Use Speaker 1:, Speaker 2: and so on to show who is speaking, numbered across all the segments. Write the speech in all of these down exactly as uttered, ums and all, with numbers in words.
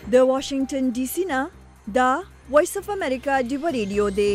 Speaker 1: د واشنگټن ډي سي نه دا وایس اف امریکا ډیو ریډیو دی.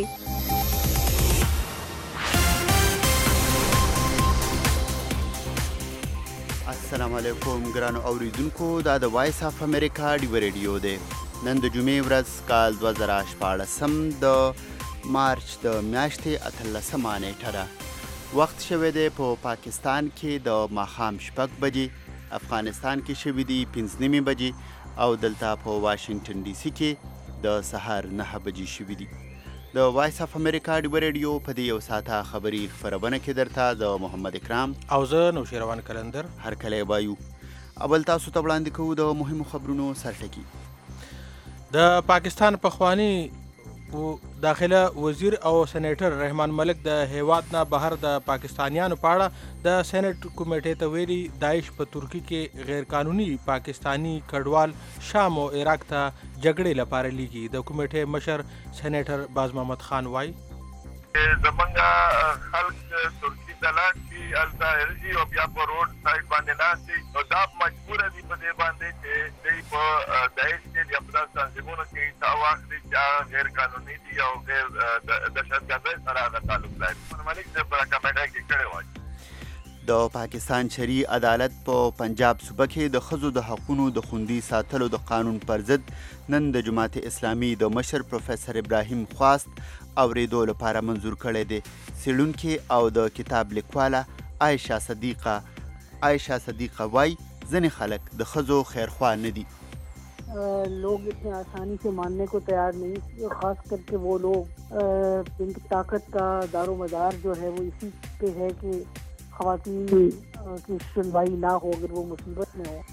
Speaker 2: السلام علیکم ګرانو اوریدونکو، دا د وایس اف امریکا ډیو ریډیو دی. نن د جمعې ورځ کال دوه زره شپاړسم د مارچ د میاشتې اتلسمه نیټه ده. وخت شوی دی په پا پاکستان کې د ماښام شپږ بجې، افغانستان کې شوي دي پنځه نیمې بجې او دلته په واشنگټن ډي سي کې د سهار نهه بجې شوي دي. د وایس اف امریکا ډیو ریډیو په دې یو ساعته خبري خپرونه کې درته د محمد اکرام
Speaker 3: او زه نوشیروان کلندر
Speaker 2: هرکلی وایو. اول تاسو ته وړاندې کوو د مهمو خبرونو سرټکي.
Speaker 3: د پاکستان پخوانی داخله وزیر او سېنیټر رحمان ملک د هیواد نه بهر د پاکستانیانو په اړه د سېنیټ کمیټې ته ویلي داعش په ترکی کې غیر قانوني پاکستانی کډوال شام او عراق ته جګړې لپاره لیږي. د کمیټې مشر سېنیټر باز محمد خان وایي
Speaker 4: زمونږ خلک ترکی ته لاړ شي، هلته راځي او بیا په روډ سایډ باندې ناست دي، نو دا مجبوره دي په دې باندې چې دوی په داعش کې یا په داسې تنظیمونو کې ساه واخلي چې هغه غیر قانوني دي او غیر دهشتګردۍ سره هغه تعلق لري. ملک صاحب په کمیټه کې کړی وایي
Speaker 2: د پاکستان شرعي عدالت په پنجاب صوبه کې د ښځو د حقونو د خوندي ساتلو د قانون پر ضد نن د جماعت اسلامي د مشر پروفیسر ابراهیم خواست اورېدو لپاره منظور کړی دی. څېړونکې او د کتاب لیکواله عایشه صدیقه عایشه صدیقه وایي ځینې خلک د ښځو خیرخوا نه دي.
Speaker 5: لوگ اتنے آسانی سے ماننے کو تیار نہیں، خاص کر کے وہ لوگ جن کی طاقت کا دار و مدار جو ہے وہ اسی پہ ہے کہ خواتین کی سنوائی نہ ہو اگر وہ مصیبت میں ہو.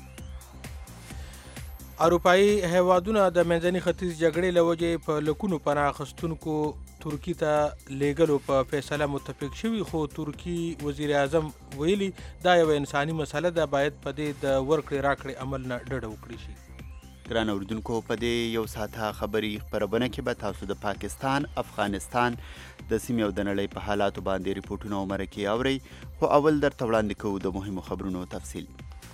Speaker 3: اروپایي هیوادونه د منځني ختیځ جګړې له وجې په لکونو پناه اخیستونکو ترکي ته لیږلو په فیصله متفق شوي، خو ترکي وزیر اعظم ویلي دا یوه انساني مسله ده، باید په دې د ورکړې راکړې عمل نه ډډه وکړي شي.
Speaker 2: ګران اورېدونکو، په دې یو ساعته خبري خپرونه کې به تاسو د پاکستان، افغانستان د سیمې او د نړۍ په حالاتو باندې ریپورټونه او مرکې اورئ، خو اول درته وړاندې کوو د مهمو خبرونو تفصیل.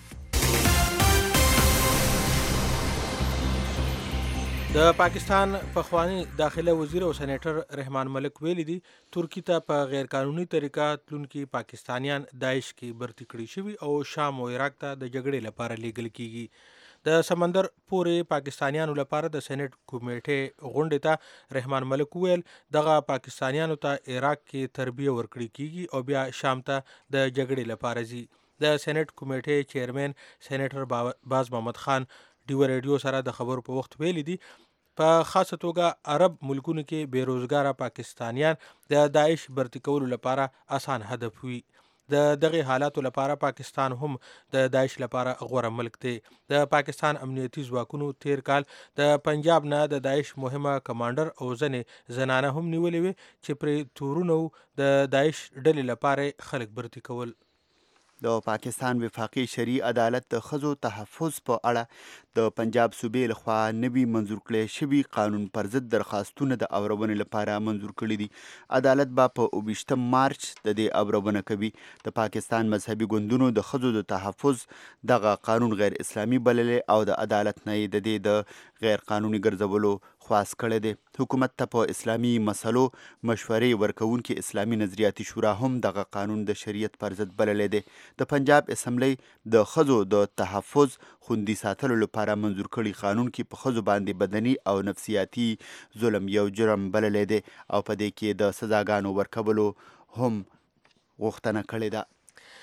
Speaker 3: د پاکستان پخوانی داخله وزیر او سېنیټر رحمان ملک ویلي دي ترکی ته په غیر قانوني طریقه تلونکي پاکستانیان داعش کې برتي کړي شوي او شام او عراق ته د جګړې لپاره لیږل کیږي. د سمندر پورې پاکستانیانو لپاره د سېنیټ کمیټې غونډې ته رحمان ملک ویل دغه پاکستانیانو ته عراق کې تربیه ورکړي کیږي او بیا شام ته د جګړې لپاره ځي. د سېنیټ کمیټې چیرمن سېنیټر باز محمد خان ډیو ریډیو سره د خبرو په وخت ویلي دي په خاصه توګه عرب ملکونو کې بیروزګاره پاکستانیان د داعش برتي کولو لپاره آسان هدف وي. د دغه حالاتو لپاره پاکستان هم د داعش لپاره غوره ملک دی. د پاکستان امنیتي ځواکونو تیر کال د پنجاب نه د داعش مهمه کمانډر او ځنې زنانه هم نیولې وي چې پرې تورونو د داعش ډلې لپاره خلک برتي کول.
Speaker 2: د پاکستان وفاقي شرعي عدالت د ښځو تحفظ په اړه د پنجاب صوبې لخوا نوي منظور کړی شوي قانون پر ضد درخواستونه د اورونې لپاره منظور کړي دي. عدالت به په اوویشتم مارچ د دې اورونه کوي. د پاکستان مذهبي ګوندونو د ښځو د تحفظ دغه قانون غیر اسلامي بللی او د عدالت نه یې د دې د غیر قانوني ګرځولو خواست کړی دی. حکومت ته په اسلامي مسلو مشورې ورکوونکي اسلامي نظریاتي شورا هم دغه قانون د شریعت پر ضد بللی دی. د پنجاب اسمبلی د ښځو د تحفظ خوندي ساتلو لپاره منظور کړي قانون کې په ښځو باندې بدني او نفسیاتي ظلم یو جرم بللی دی او په دې کې د سزاګانو ورکولو هم غوښتنه کړې ده.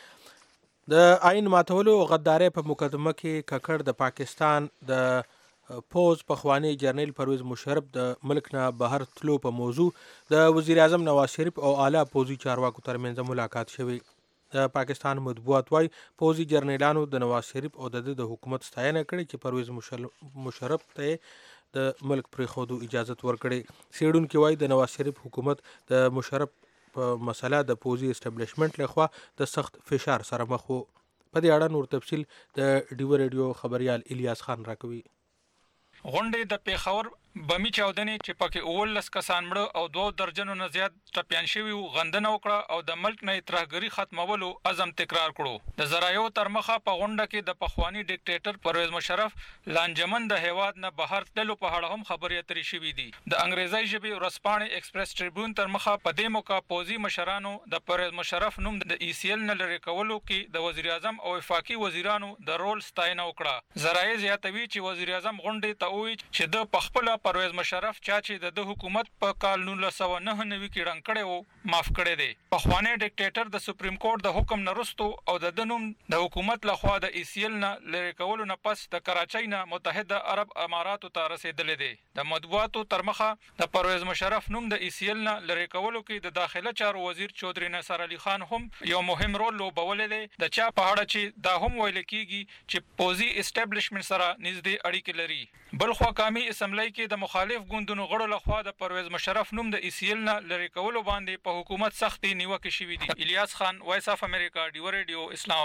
Speaker 3: د آئین ماتولو غدارۍ په مقدمه کې ککړ د پاکستان د پوز پخوانی جرنیل پرویز مشرف د ملک نه بهر تلو په موضوع د وزیر اعظم نواز شریف او اعلی پوځي چارواکو ترمنځ ملاقات شوی. د پاکستان مطبوعات وايي پوځي جرنیلانو د نواز شریف او د د حکومت ستاینه کړې چې پرویز مشرف ته د ملک پرېښودو اجازت ورکړي. څېړونکي وايي د نواز شریف حکومت د مشرف په مسله د پوځي اسټبلیشمنټ لخوا د سخت فشار سره مخ وو. په دې اړه نور تفصیل د ډیو ریډیو خبريال الیاس خان راکوي.
Speaker 6: غونډې د پیښور بمی چاودنې چې پکې اولس کسان مړه او دوه درجنو نه زیات ټپیان شوي وو غندنه وکړه او د ملک نه ترهګري ختمولو عزم تکرار کړو. د ذرایعو تر مخه په غونډه کې د پخوانی ډیکټیټر پرویز مشرف لانجمن د هیواد نه بهر تللو په اړه هم خبرې اترې شوې دي. د انګریزي ژبې ورځپاڼې ایکسپریس ټریبیون تر مخه په دې موقع پوځي مشرانو د پرویز مشرف نوم د ای سی ایل نه لرې کولو کې د وزیر اعظم او وفاقي وزیرانو د رول ستاینه وکړه. ذرایع زیاتوي چې وزیر اعظم غونډې ته وویل چې د پخپله پرویز مشرف چا چې د حکومت په کال نولس سوه نهه نوي کې ړنګ کړی وو معاف کړی دی. پخوانی ډیکټیټر د سپریم کورټ د حکم نه وروستو او د ده نوم د حکومت لخوا د ای سی ایل نه لرې کولو نه پس د کراچۍ نه متحده عرب اماراتو ته رسېدلی دی. د مطبوعاتو تر مخه د پرویز مشرف نوم د ای سی ایل نه لرې کولو کې د داخله چارو وزیر چودري نصر علي خان هم یو مهم رول لوبولی دی. د چا په اړه چې دا هم ویل کېږي چې پوځي اسټابلیشمنټ سره نږدې اړیکې لري. بل خوا قامي اسمبلی کې د مخالف ګوندونو غړو لخوا د پرویز مشرف نوم د ای سی ایل نه لرې کولو باندې په حکومت سختې نیوکې شوي دي. الیاس خان، وایس اف امریکا، ډیو ریډیو، اسلام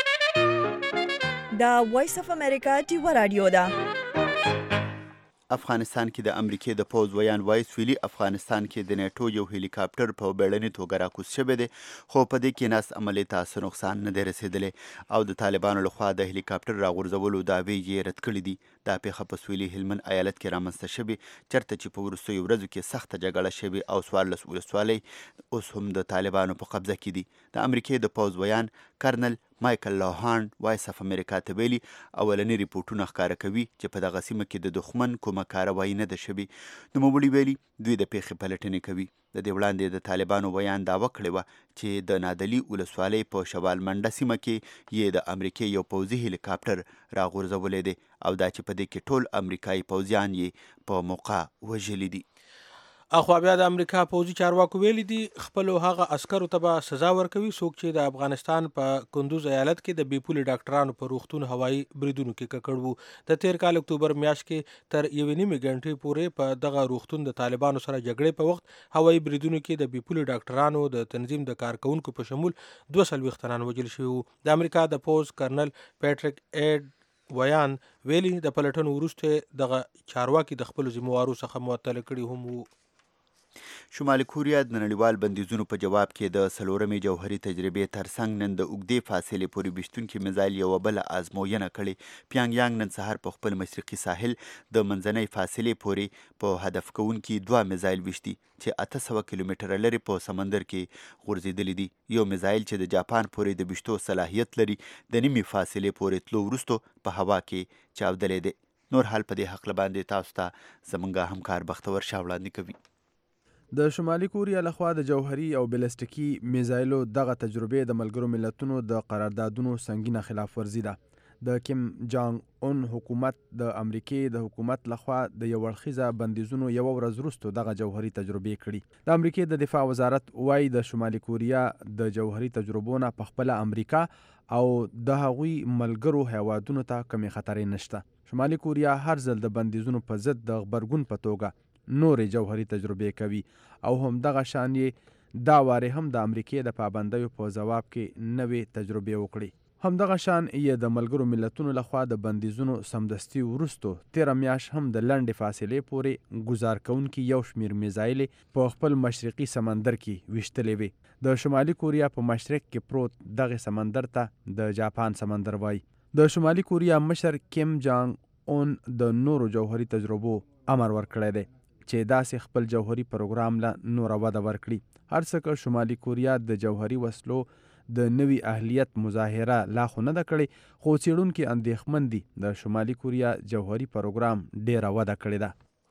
Speaker 6: آباد.
Speaker 1: دا وایس اف امریکا ډیو رادیو ده.
Speaker 2: افغانستان کې د امریکې د پوځ ویان وایس ویلي افغانستان کې د نیټو یو هلیکاپټر په بیړنۍ توګه راکوز شوی دی، خو په دې کې ناست عملي ته څه نقصان نه دی رسېدلی او د طالبانو لخوا د هلیکاپټر راغورځولو دعوې یې رد کړي دي. دا پیښه په سویلي هلمند ایالت کې رامنځته شوې چېرته چې په وروستیو ورځو کې سخته جګړه شوې او څوارلس ولسوالۍ اوس هم د طالبانو په قبضه کې دي. د امریکې د پوځ ویان کرنل مایکل لاهان وایس اف امریکا ته ویلي اولني ریپورټونه ښکاره کوي چې په دغه سیمه کې د دښمن کومه کاروایي نه ده شوې. نوموړي ویلي دوی د پیښې پلټنې کوي. د دې وړاندې د طالبانو ویان دعوه کړې وه چې د نادلي ولسوالۍ په شوال منډه سیمه کې یې د امریکې یو پوځي هلیکاپټر راغورځولی دی او دا چې په دې کې ټول امریکایي پوځیان یې په موقع وژلي دي.
Speaker 3: اخوا بیا د امریکا پوځي چارواکو ویلي دي خپلو هغه عسکرو ته به سزا ورکوي څوک چې د افغانستان په کندوز ایالت کې د بې پولې ډاکټرانو په روغتون هوایي بریدونو کې ککړ وو. د تیر کال اکتوبر میاشت کې تر یوې نیمې غنټې پورې په دغه روغتون د طالبانو سره جګړې په وخت هوایي بریدونو کې د بې پولې ډاکټرانو د تنظیم د کارکونکو په شمول دوه څلوېښت تنان وژل شوي وو. د امریکا د پوځ کرنل پیټریک ایډ ویان ویلي د پلټنو وروسته دغه چارواکي د خپلو ذمهوارو څخه معطله کړي هم وو.
Speaker 2: شمالي کوریا د نړیوال بندیزونو په جواب کې د څلورمې جوهري تجربې ترڅنګ نن د اوږدې فاصلې پورې ویشتونکي میزایل یوه بله ازموینه کړې. پیانګ یانګ نن سهار په خپل مشرقي ساحل د منځنۍ فاصلې پورې په هدف کوونکي دوه میزایل ویشتي چې اته سوه کیلومتره لرې په سمندر کې غورځېدلي دي. یو میزایل چې د جاپان پورې د ویشتو صلاحیت لري د نیمې فاصلې پورې تلو وروستو په هوا کې چاودلی دی. نور حال په دې هکله باندې تاسو ته زموږ همکار بختور شاه وړاندې کوي.
Speaker 7: د شمالي کوریا لخوا د جوهري او بلستیکي میزایلو دغه تجربې د ملګرو ملتونو د قراردادونو سنگینه خلاف ورزي ده. د کیم جانګ اون حکومت د امریکې د حکومت لخوا د یو اړخیزه بندیزونو یوه ورځ وروسته دغه جوهري تجربې کړي. د امریکې د دفاع وزارت وایي د شمالي کوریا د جوهري تجربو نه په خپله امریکا او د هغوی ملګرو هیوادونو ته کمې خطرې نشته. شمالي کوریا هر ځل د بندیزونو په ضد د غبرګون په توګه نورې جوهري تجربې کوي او هم دغه شان یې دا وارې هم د امریکې د پابندیو په ځواب کې نوې تجربې وکړي. همدغه شان یې د ملګرو ملتونو لخوا د بندیزونو سمدستي وروستو تیره میاشت هم د لنډې فاصلې پورې ګزار کوونکي یو شمېر میزایلې په خپل مشرقي سمندر کې ویشتلې وې. د شمالي کوریا په مشرق کې پروت دغې سمندر ته د جاپان سمندر وایي. د شمالي کوریا مشر کیم جانګ اون د نورو جوهري تجربو امر ورکړی دی چې داسې خپل جوهري پروګرام له نوره وده ورکړي. هر څه که شمالي کوریا د جوهري وسلو د نوي اهلیت مظاهره لا خو نه ده کړې، خو څېړونکي اندېښمن دي د شمالي کوریا جوهري پروګرام ډېره وده کړې ده.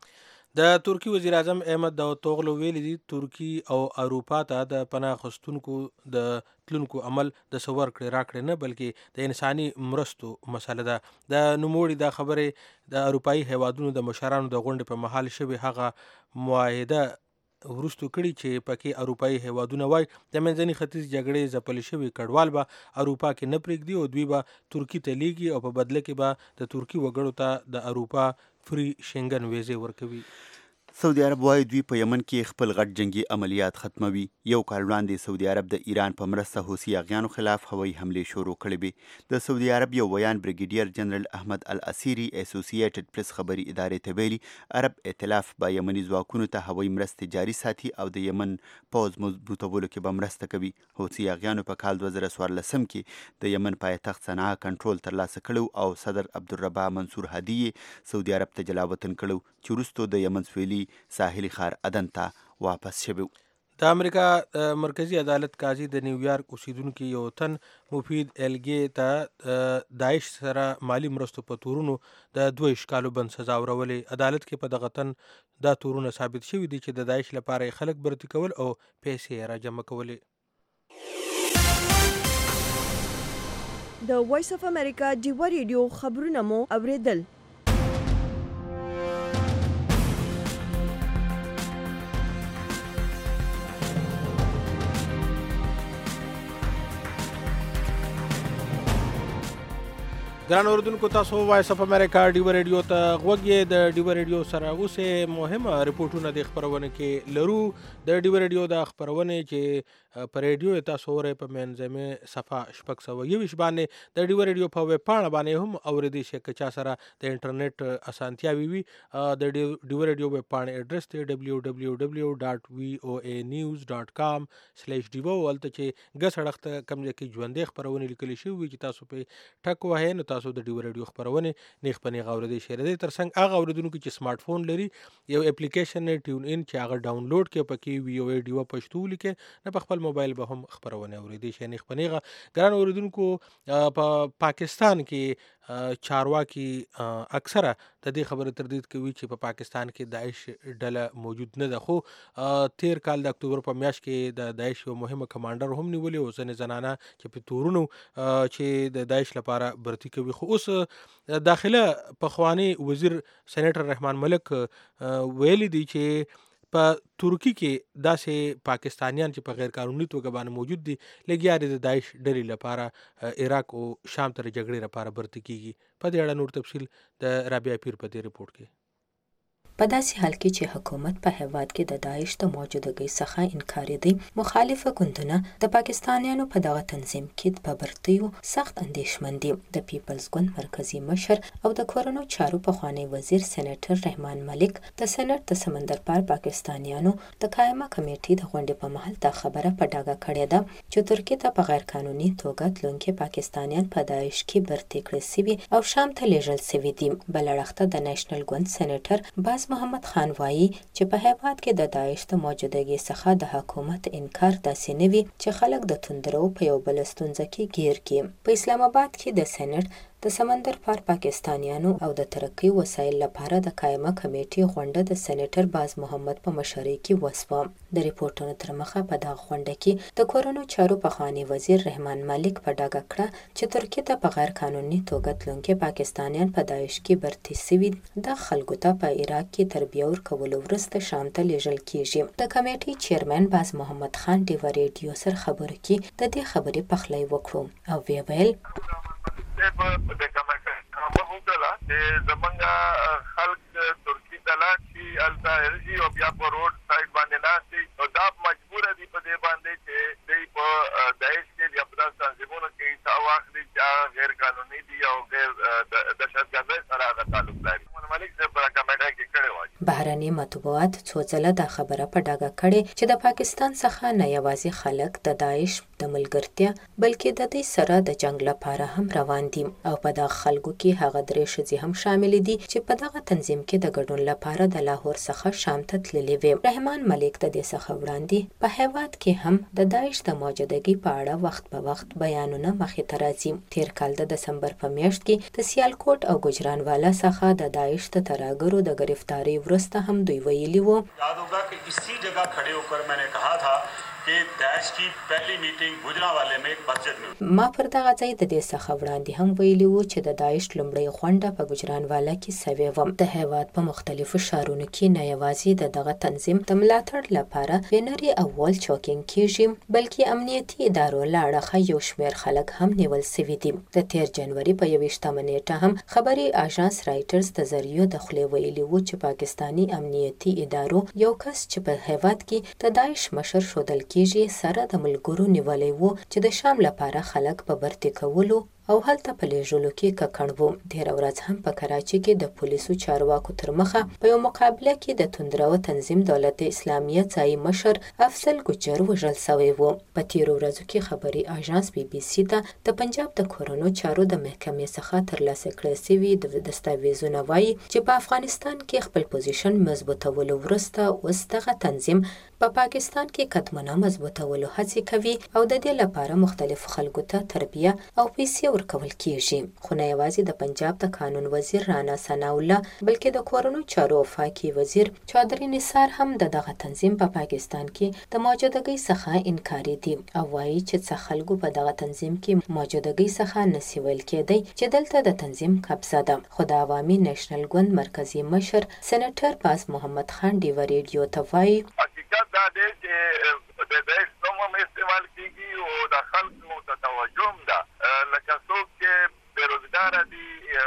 Speaker 3: د ترکی وزیر اعظم احمد داوطوغلو ویلي دي ترکی او اروپا ته د پناه اخیستونکو د تلونکو عمل د څه ورکړې راکړې نه بلکې د انساني مرستو مسله ده. د نوموړي دا خبرې د اروپایي هیوادونو د مشرانو د غونډې په مهال شوې هغه معاهده وروستو کړي چې پکې اروپایي هیوادونه وایي د منځني ختیځ جګړې ځپلې شوي کډوال به اروپا کې نه پرېږدي او دوی به ترکي ته لیږي او په بدله کې به د ترکي وګړو ته د اروپا فری شنګن ویزې ورکوي.
Speaker 2: سعودي عرب وایي دوی په یمن کې خپل غټ جنگي عملیات ختموي. یو کال وړاندې سعودي عرب د ایران په مرسته حوثي اغیانو خلاف هوایي حملې شروع کړې وې. د سعودي عرب یو ویان بریګیډیر جنرال احمد الاسیری اسوسییټډ پریس خبري ادارې ته ویلي عرب ائتلاف به یمني ځواکونو ته هوایي مرستې جاري ساتي او د یمن پوځ مضبوطولو کې به مرسته کوي. حوثي اغیانو په کال دوه زره څوارلسم کې د یمن پایتخت صنعا کنټرول ترلاسه کړو او صدر عبدالربا منصور هادي سعودي عرب ته جلاوطن کړو چې وروسته د یمن سویلي ساحلي ښار عدن ته واپس شوی.
Speaker 3: د امریکا مرکزی عدالت قاضي د نیویارک اوسیدونکو یو تن مفید الګي ته داعش سره مالی مرستو په تورونو د دوه اشکالو بند سزا ورولې. عدالت کې په دغه تن دا تورونه ثابت شوي دي چې د داعش لپاره خلک برتی کول او پیسې را جمع کولې.
Speaker 1: د وایس اف امریکا ډیوا ریډیو خبرونه مو اوریدل.
Speaker 3: ګران اوردونکو تاسو وایس اف امریکا ډیوا ریډیو ته غوږ یې. د ډیوا ریډیو سره اوسه مهمه رپورټونه د خبرونه کې لرو. د ډیوا ریډیو د خبرونه چې په ریډیو تاسو ورې په منځمه صفه شپږ سوه یویشت باندې د ډیوا ریډیو په ویب پاڼه باندې هم اوریدي شي که چا سره د انټرنیټ اسانتیاوي وي. د ډیوا ریډیو ویب پاڼه اډرس دی دبلیو دبلیو دبلیو ډاټ وی او ای نیوز ډاټ کام سلیش ډیوا ولته چې ګس اړخته کم ځکه ژوندې خبرونه لیکل شي وي چې تاسو په ټک وهه نو تاسو د ډیوا ریډیو خبرونه نیخ پنی غوړې دي شهر دي ترڅنګ هغه اوریدونکو چې سمارټ فون لري یو اپلیکیشن ټیون ان چې هغه ډاونلوډ کې پکې وی او ای ډیوا پښتو لیکه نه په خپل موبایل به هم خبرونه اوریدي شي نیخ پنی غ ګران اوریدونکو په پاکستان کې چارواکي اکثره د دې خبره تردید کوي چې په پاکستان کې داعش ډله موجود نه ده. خو تیر کال د اکتوبر په میاشت کې د داعش یو مهمه کمانډر هم نیولې او ځنې زنانه چې په تورونو چې د داعش لپاره برتی کوي. خو اوس داخله پخوانی وزیر سېنیټر رحمان ملک ویلي دی چې په ترکی کې داسې پاکستانیان چې په غیر قانوني توګه باندې موجود دي لګیا دي د داعش ډلې لپاره عراق او شام تر جګړې لپاره برتی کیږي. په دې اړه نور تفصیل د رابعه پیر په دې رپورټ کې.
Speaker 8: په داسې حال کې چې حکومت په هیواد کې د داعش د موجودګۍ څخه انکار دی، مخالفه ګوندونه د پاکستانیانو په دغه تنظیم کې په برتیو سخت اندېښمن دي. د پیپلز ګوند مرکزی مشر او د کورونو چارو پخوانی وزیر سېنیټر رحمان ملک د سېنات د سمندر پار پاکستانیانو د قائمه کمیټې د غونډې په محل دا خبره په ډاګه کړې ده چې ترکیه ته په غیر قانوني توګه تلونکي پاکستانیان په داعش کې برتی کړي سوي او شام ته لیږل سوي دي. بل اړخته د نېشنل ګوند سېنیټر باز محمد خان وایي چې په هیواد کې د داعش د موجودګۍ څخه د حکومت انکار داسې نه وي چې خلک د توندرو په یو بل ستونزه کې ګیر کړي. په اسلام آباد کې د سېنات د سمندر پار پاکستانیانو او د ترقی وسایل لپاره د قائمه کمیټې غونډه د سېنیټر باز محمد په مشرۍ کې وسوه. د ریپورټونو تر مخه په دغه غونډه کې د کورونو چارو پخوانی وزیر رحمان ملک په ډاګه کړه چې ترکیه ته په غیر قانوني توګه تلونکي پاکستانیان په داعش کې برتی سوي د خلکو ته په عراق کې تربیه ورکولو وروسته شام ته لیږل کیږي. د کمیټې چیرمن باز محمد خان ډیوا ریډیو سره خبرو کې د دې خبرې پخلی وکړو او وی ویل
Speaker 4: د کمکه وکړه چې زمونږ خلک ترکی ته لاړ شي هلته راځي او بیا په روډ سایډ باندې ناست دي او دا مجبوره دي په دې باندې چې دوی په داعش کې یا په داسې تنظیمونو کې حصه واخلي چې غیر قانوني دي او غیر دهشتګردۍ سره هغه تعلق لري. ملک صاحب په کمیټه کې کړی وایي
Speaker 8: بهرني مطبوعات څو ځله دا خبره په ډاګه کړې چې د پاکستان څخه نه یوازې خلک د داعش د ملګرتیا بلکې د دې سره د جنگ لپاره هم روان دي او په دغه خلکو کې هغه درې ښځې هم شامل دي چې په دغه تنظیم کې د ګډون لپاره د لاهور څخه شام ته تللې وې. رحمان ملک د دې څخه وړاندې په هیواد کې هم د داعش د موجودګۍ په اړه وخت په وخت بیانونه مخې ته راځي. تیر کال د دسمبر په میاشت کې د سیالکوټ او ګجرانوالا څخه د داعش د تراګرو د گرفتاری وروسته هم دوی ویلي وو
Speaker 9: یاد ہوگا کہ اسی جگہ کھڑے ہو کر میں نے کہا تھا कि दाइश की पहली मीटिंग गुजरांवाले में मस्जिद में
Speaker 8: ما پر دغه ځای د دې څخه وړاندې هم ویلي وو چې د داعش لومړۍ غونډه په ګجرانواله کې سوې وه. د هېواد په مختلفو ښارونو کې نه یوازې د دغه تنظیم د ملاتړ لپاره بینري او وال چوکینګ کیږي، بلکې امنیتي ادارو له اړخه یو شمېر خلک هم نیول سوي دي. د تېر جنوري په یویشتمه نیټه هم خبري اژانس رایټرز د ذریعو د خولې ویلي وو چې پاکستاني امنیتي ادارو یو کس چې په هېواد کې د داعش مشر ښودل کیږي سره د ملګرو نیولی وو چې د شام لپاره خلک په برتې کولو او هلته په لیږلو کې ککړ وو. تېره ورځ هم په کراچۍ کې د پولیسو چارواکو تر مخه په یو مقابله کې د توندرو تنظیم دولت اسلامیه ځایي مشر افضل ګجر وژل سوی و. په تېرو ورځو کې خبري اژانس بي بي سي ته د پنجاب د کورونو چارو د محکمې څخه ترلاسه کړل سوي د دستاویزونه وایي چې په افغانستان کې خپل پوزیشن مضبوطولو وروسته اوس دغه تنظیم په پا پاکستان کې قدمونه مضبوطولو هڅې کوي او د دې لپاره مختلفو خلکو ته تربیه او پیسې ورکول کیږي. خو نه یوازې د پنجاب د قانون وزیر رانا ثناء الله بلکې د کورونو چارو وفاقي وزیر چودري نثار هم د دغه تنظیم په پا پاکستان کې د موجودګۍ څخه انکاري دي او وایي چې څه خلکو په دغه تنظیم کې موجودګۍ څخه نسی ویل کېدی چې دلته د تنظیم قبضه ده. خو د عوامي نېشنل ګوند مرکزی مشر سېنیټر باز محمد خان ډیوه ریډیو ته وایي
Speaker 4: دا دی چې د دې نوم هم استعمال کیږي او د خلکو ته توجه هم ده لکه څوک چې بېروزګاره دي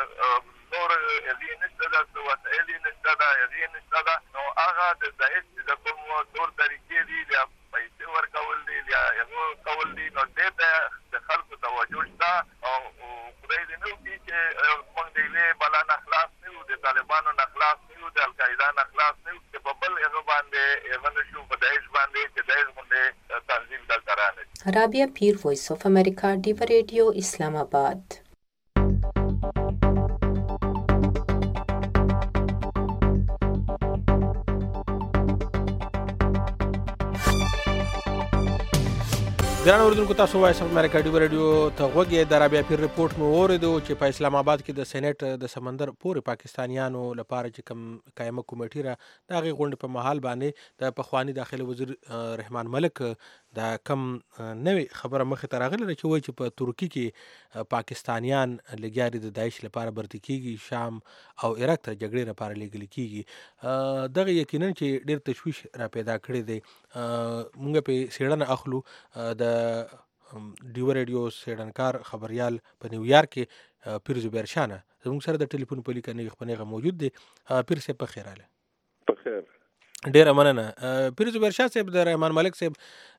Speaker 4: نور یې نشته ده څه وسایل یې نشته ده هغې یې نشته ده نو هغه د داعش چې د کوم نور طریقې دي یا پیسې ورکول دي یا هغه کول دي نو دې ته د خلکو توجه شته او خدای دې نه وکړي چې موږ د یوې بلا نه خلاص نه یو د طالبانو نه خلاص نه یو د القاعده نه خلاص نه یو چې په بل هغه باندې هغه نشو په داعش باندې چې داعش باندې تنظیم دلته رانه.
Speaker 8: رابعه پیر وایس اف امریکا ډیو ریډیو اسلام آباد.
Speaker 3: ګران اوریدونکو تاسو وایس اف امریکا ډیو ریډیو ته غوږی د رابعه پیر رپورټ مو اوریدو چې په اسلام آباد کې د سېنات د سمندر پورې پاکستانیانو لپاره چې کوم قائمه کمیټه را د هغې غونډې په مهال باندې د پخوانی داخلي وزیر رحمان ملک دا کم نوې خبره مخې ته راغله چې وایي چې په ترکیه کې پاکستانیان لګیا دي د داعش لپاره برتې کیږي، شام او عراق ته جګړې لپاره لیږل کیږي. دغه یقینا چې ډېر تشویش را پیدا کړی دی. موږ په څېړنه اخلو د ډیو ریډیو څېړنکار خبریال په نیویارک کې پیر زبیر شانه زموږ سره د ټلیفون په لیکه نیغ په نیغه موجود دی. پیر صاحب په خیر راغلی.
Speaker 10: په خیر.
Speaker 3: ډیره مننه. پیر زبیر شاه صاحب د رحمان ملک صاحب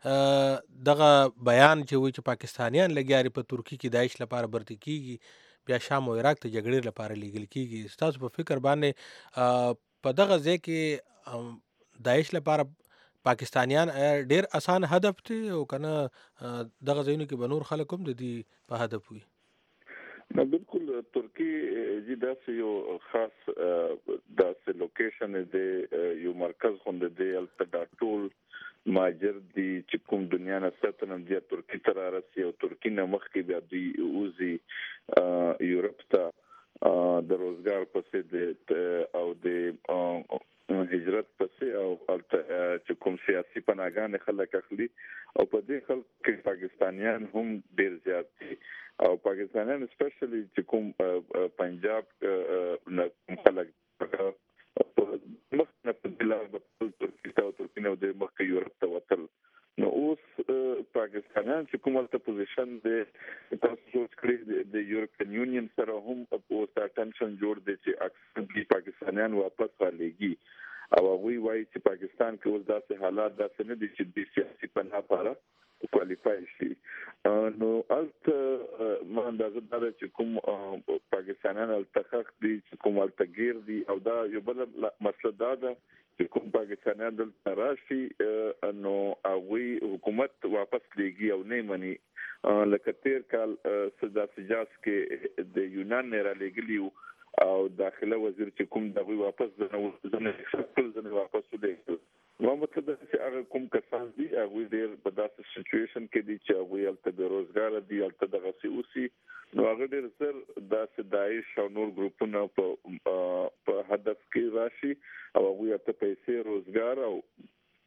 Speaker 3: دغه بیان چې وایي چې پاکستانیان لګیا دي په ترکیه کې داعش لپاره برتې کیږي، بیا شام او عراق ته جګړې لپاره لیږل کیږي، ستاسو په فکر باندې په دغه ځای کې داعش لپاره پاکستانیان ډیر اسان هدف دی او کنه دغه ځایونو کې به نور خلک هم د دې په هدف وي؟
Speaker 10: نو بالکل ترکی جی داسې یو خاص داسې لوکیشن دی، یو مرکز غونډه دی، هلته دا ټول مهاجر دي چې کوم دنیا نه ستنم دی ترکی ته رارسي او ترکی نه مخکې بیا دوی وځي یورپ ته د روزګار پسې او د هجرت پسې او چې کوم سیاسي پناهګان خلک اخلي او په دې خلک کې پاکستانیان هم ډیر زیات دي او پاکستانیان اسپیشلی چې کوم پنجاب نه خلک مخ نه په دلا په ترکیه او ترکیه نو د مخ یورپ ته وتل نو اوس پاکستانیان چې کومه پوزیشن دی تاسو سوچ کړئ د یورپین یونین سره هم اوس ټنشن جوړ دی چې اکثر پاکستانیان واپس رالیږي او هغوی وایي چې پاکستان کې اوس داسې حالات داسې نه دي چې د سیاسي پناه لپاره کوالیفای شي. نو الته ما اندازه دا چې کوم پاکستانیان التخخ دي چې کوم التغیر دي او دا یو بل مسله دا ده چې کوم پاکستانیان دلته راشي نو هغوی حکومت واپس لیږي او نه مني. لکه تیر کال سدا سجاس کې د یونان نه را لیږلي او داخله وزیر چې کوم دغه واپس ځنه ځنه واپس ودی نو مطلب دا چې هغه کوم کسان دي هغه ډېر په داسې سچويشن کې دي چې هغه الته بیروزګار دي الته دغه سیاسي نو هغه ډېر سر داسې داعش او نور ګروپونه په هدف کې راشي او هغه ته پیسې روزګار او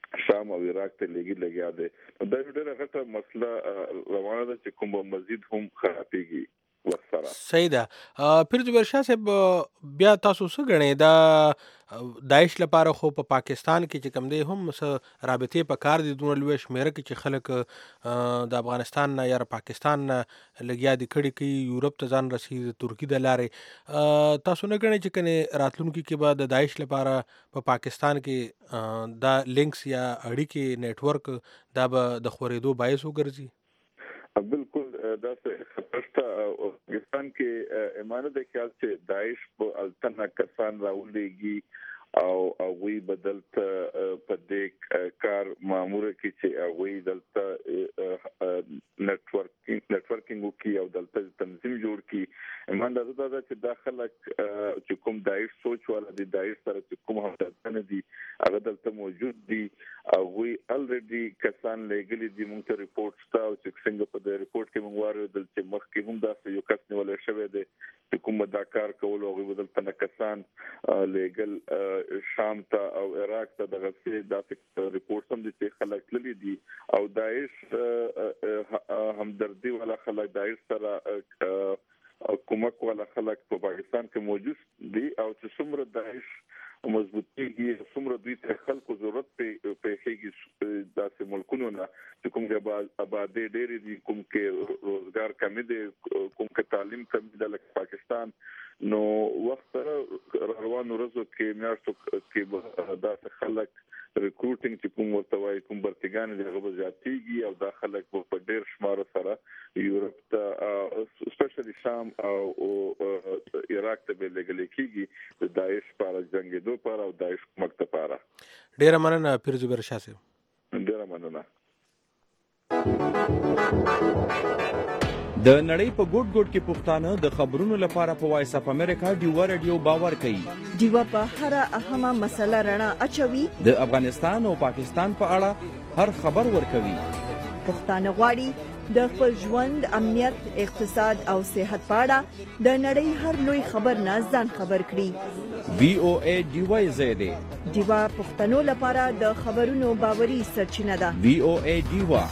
Speaker 10: شام او عراق ته لګي لګیا دی. دا ډېره غټه مسله روانه ده چې کوم مزید هم خرابېږي وسره.
Speaker 3: صحیح ده. پیرزبیر شاه صاحب بیا تاسو څه ګڼئ دا داعش لپاره خو په پاکستان کې چې کوم دی هم څه رابطې په کار دي دونه لویه شمېره کې چې خلک د افغانستان نه یا پاکستان نه لګیا دي کړي کوي یورپ ته ځان رسي د ترکي د لارې. تاسو نه ګڼئ چې کنې راتلونکي کې به د داعش لپاره په پاکستان کې دا لینکس یا اړیکې نیټورک دا به د خورېدو باعث وګرځي؟
Speaker 10: بالکل دا څه خبرسته پاکستان کې امانت د خیال چې داعش په التنا کسان راولېږي او هغه بدلته په دې کار مامور کې چې هغه دلته نتورکینګ نتورکینګ کوي او دلته تنظیم جوړ کی. امانت دا ده چې داخله چې کوم داعش سوچ ولا دي داعش سره چې کوم همدردان دي هغه دلته موجود دي او وی الریډي کسان لګلي دي. موږ ته ریپورت شته او چې څنګه په دې ریپورت کې موږ وایو چې مخکې هم دا یو کس نیول شوی دی چې کوم دا کار کول او بدلته نه کسان لګل شام ته او عراق ته دغه څه د ریپورت هم دي چې خلک تللي دي او داعش همدردي ولا خلک داعش سره کومک ولا خلک په پاکستان کې موجود دي او چې څومره داعش مضبوطیږي څومره دوی ته خلکو ضرورت په پیښیږي داسې ملکونو نه چې کوم کې آبادی ډېرې دي کوم کې روزګار کمی دی کوم کې تعلیم کمی دی لکه پاکستان. نو وخت روانو ورځو کې میاشتو کې داسې خلک ریکروټینګ چې کوم ورته وایي کوم برتګان دي هغه زیاتېږي او دا خلک په ډېر شمار سره یورپ ته سپیشلی شام او عراق ته به لګل کېږي د داعش لپاره جنګېدو لپاره او داعش کومک لپاره.
Speaker 3: ډېره مننه پیرزبیر شاه صاحب.
Speaker 10: ډېره مننه.
Speaker 11: د نړۍ په ګوټ ګوټ کې پښتانه د خبرونو لپاره په وایس اف امریکا ډیوا رادیو باور کوي.
Speaker 1: ډیوا په هر اهمه مسله رڼا اچوي.
Speaker 11: د افغانستان او پاکستان په اړه هر خبر ورکوي.
Speaker 1: پښتانه غواړي د خپل ژوند امنیت اقتصاد او صحت په اړه د نړۍ هر لوی خبر نه ځان خبر کړي.
Speaker 11: وی او ای ډیوا زیاده
Speaker 1: ډیوا پښتنو لپاره د خبرونو باوري سرچینه ده.
Speaker 11: وی او ای ډیوا.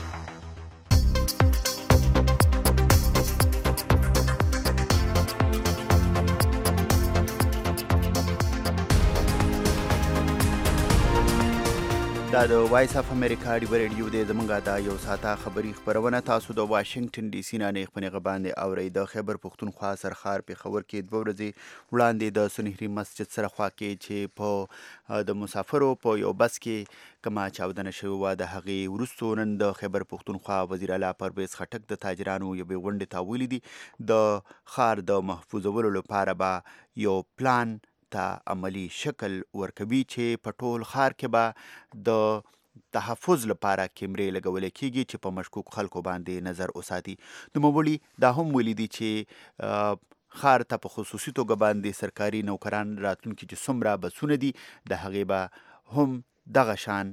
Speaker 2: دا د وایس اف امریکا ډیوا رادیو دی. زمونږ دا یو ساعته خبري خبرونه تاسو د واشنگټن ډي سي نه نه خپنه غباندې اورئ. د خیبر پختونخوا سرخار په خبر کې دوه ورځې وړاندې د سنهري مسجد سره خوا کې چې په د مسافرو په یو بس کې کما چاودنه شوې وه د هغې وروستو نن د خیبر پختونخوا وزیر اعلی پرویز خټک د تاجرانو یوې غونډې ته ویلي دي د ښار د محفوظولو لپاره به یو پلان ته عملی شکل ورکوي چې په ټول ښار کې به د تحفظ لپاره کیمرې لګول کېږي چې په مشکوک خلکو باندې نظر وساتي. نوموړي دا هم ویلي دي چې ښار ته په خصوصي توګه باندې سرکاري نوکران راتلونکي چې څومره بسونه دي د هغې به هم دغه شان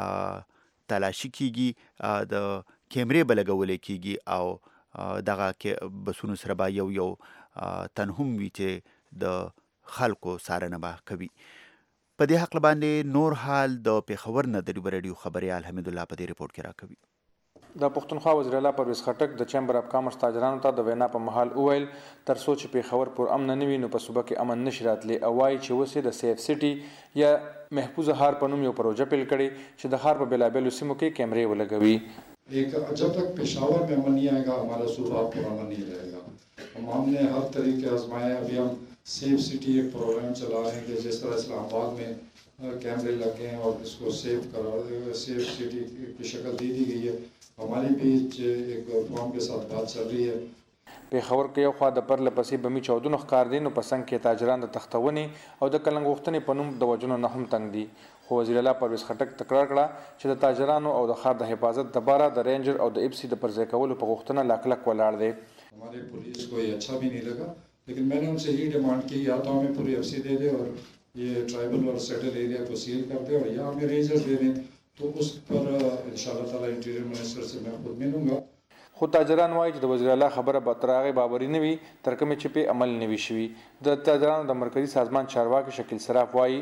Speaker 2: تلاشي کېږي د کیمرې به لګولی کېږي او دغه بسونو سره به یو یو تن هم وي چې د خلکو څارنه به کوي. په دې حق باندې نور حال د پیښور نه د ډیوا رادیو خبريال حمید الله په دې ریپورت کې راکوي.
Speaker 12: د پښتونخوا وزیر اعلی پرویز خټک د چیمبر اف کامرس تاجرانو ته د وینا په محل اویل تر څو چې پیښور پر امن نه وي نو په صوبه کې امن نشي راتلی او وايي چې اوس د سیف سټي یا محفوظ ښار په نوم یو پروژه پیل کړي چې د ښار په بېلابېلو سیمو کې کیمرې ولګوي.
Speaker 13: ایک جب تک پېښور में अमन नहीं आएगा हमारा सूबा पूरा अमन नहीं रहेगा. हम हमने हर तरीके आजमाए. अभी हम सेफ सिटी एक प्रोग्राम चला रहे हैं कि जिस तरह इस्लामाबाद में कैमरे लगे हैं और इसको सेफ करा सेफ सिटी की शक्ल दे दी गई है. हमारी बीच एक फॉर्म के साथ बात चल रही है.
Speaker 12: پیښور کې یو خوا د پرله پسې بمي چاودنو ښکار دي نو په څنګ کې تاجران د تختونې او د کلنګ غوښتنې په نوم د وجنو نه هم تنګ دي. خو وزیر اعلی پرویز خټک تکرار کړه چې د تاجرانو او د ښار د حفاظت لپاره د رینجر او د اپسی د پرځای کولو په غوښتنه لاکلک ولاړ دی.
Speaker 13: हमारे पुलिस को ये अच्छा भी नहीं लगा लेकिन मैंने उनसे यही डिमांड की या तो हमें पूरी एफसी दे दे और ये ट्राइबल और सेटल एरिया को सील कर दे और या हमें रेंजर दे दें तो उस पर इंशाल्लाह ताला इंटीरियर मिनिस्टर से मैं खुद मिलूंगा.
Speaker 12: خو تاجران وایي چې د وزیر اعلی خبره به تر هغې باوري نه وي تر کومې چې پې عمل نه وي شوي. د تاجرانو د مرکزي سازمان چارواکي شکیل صراف وایي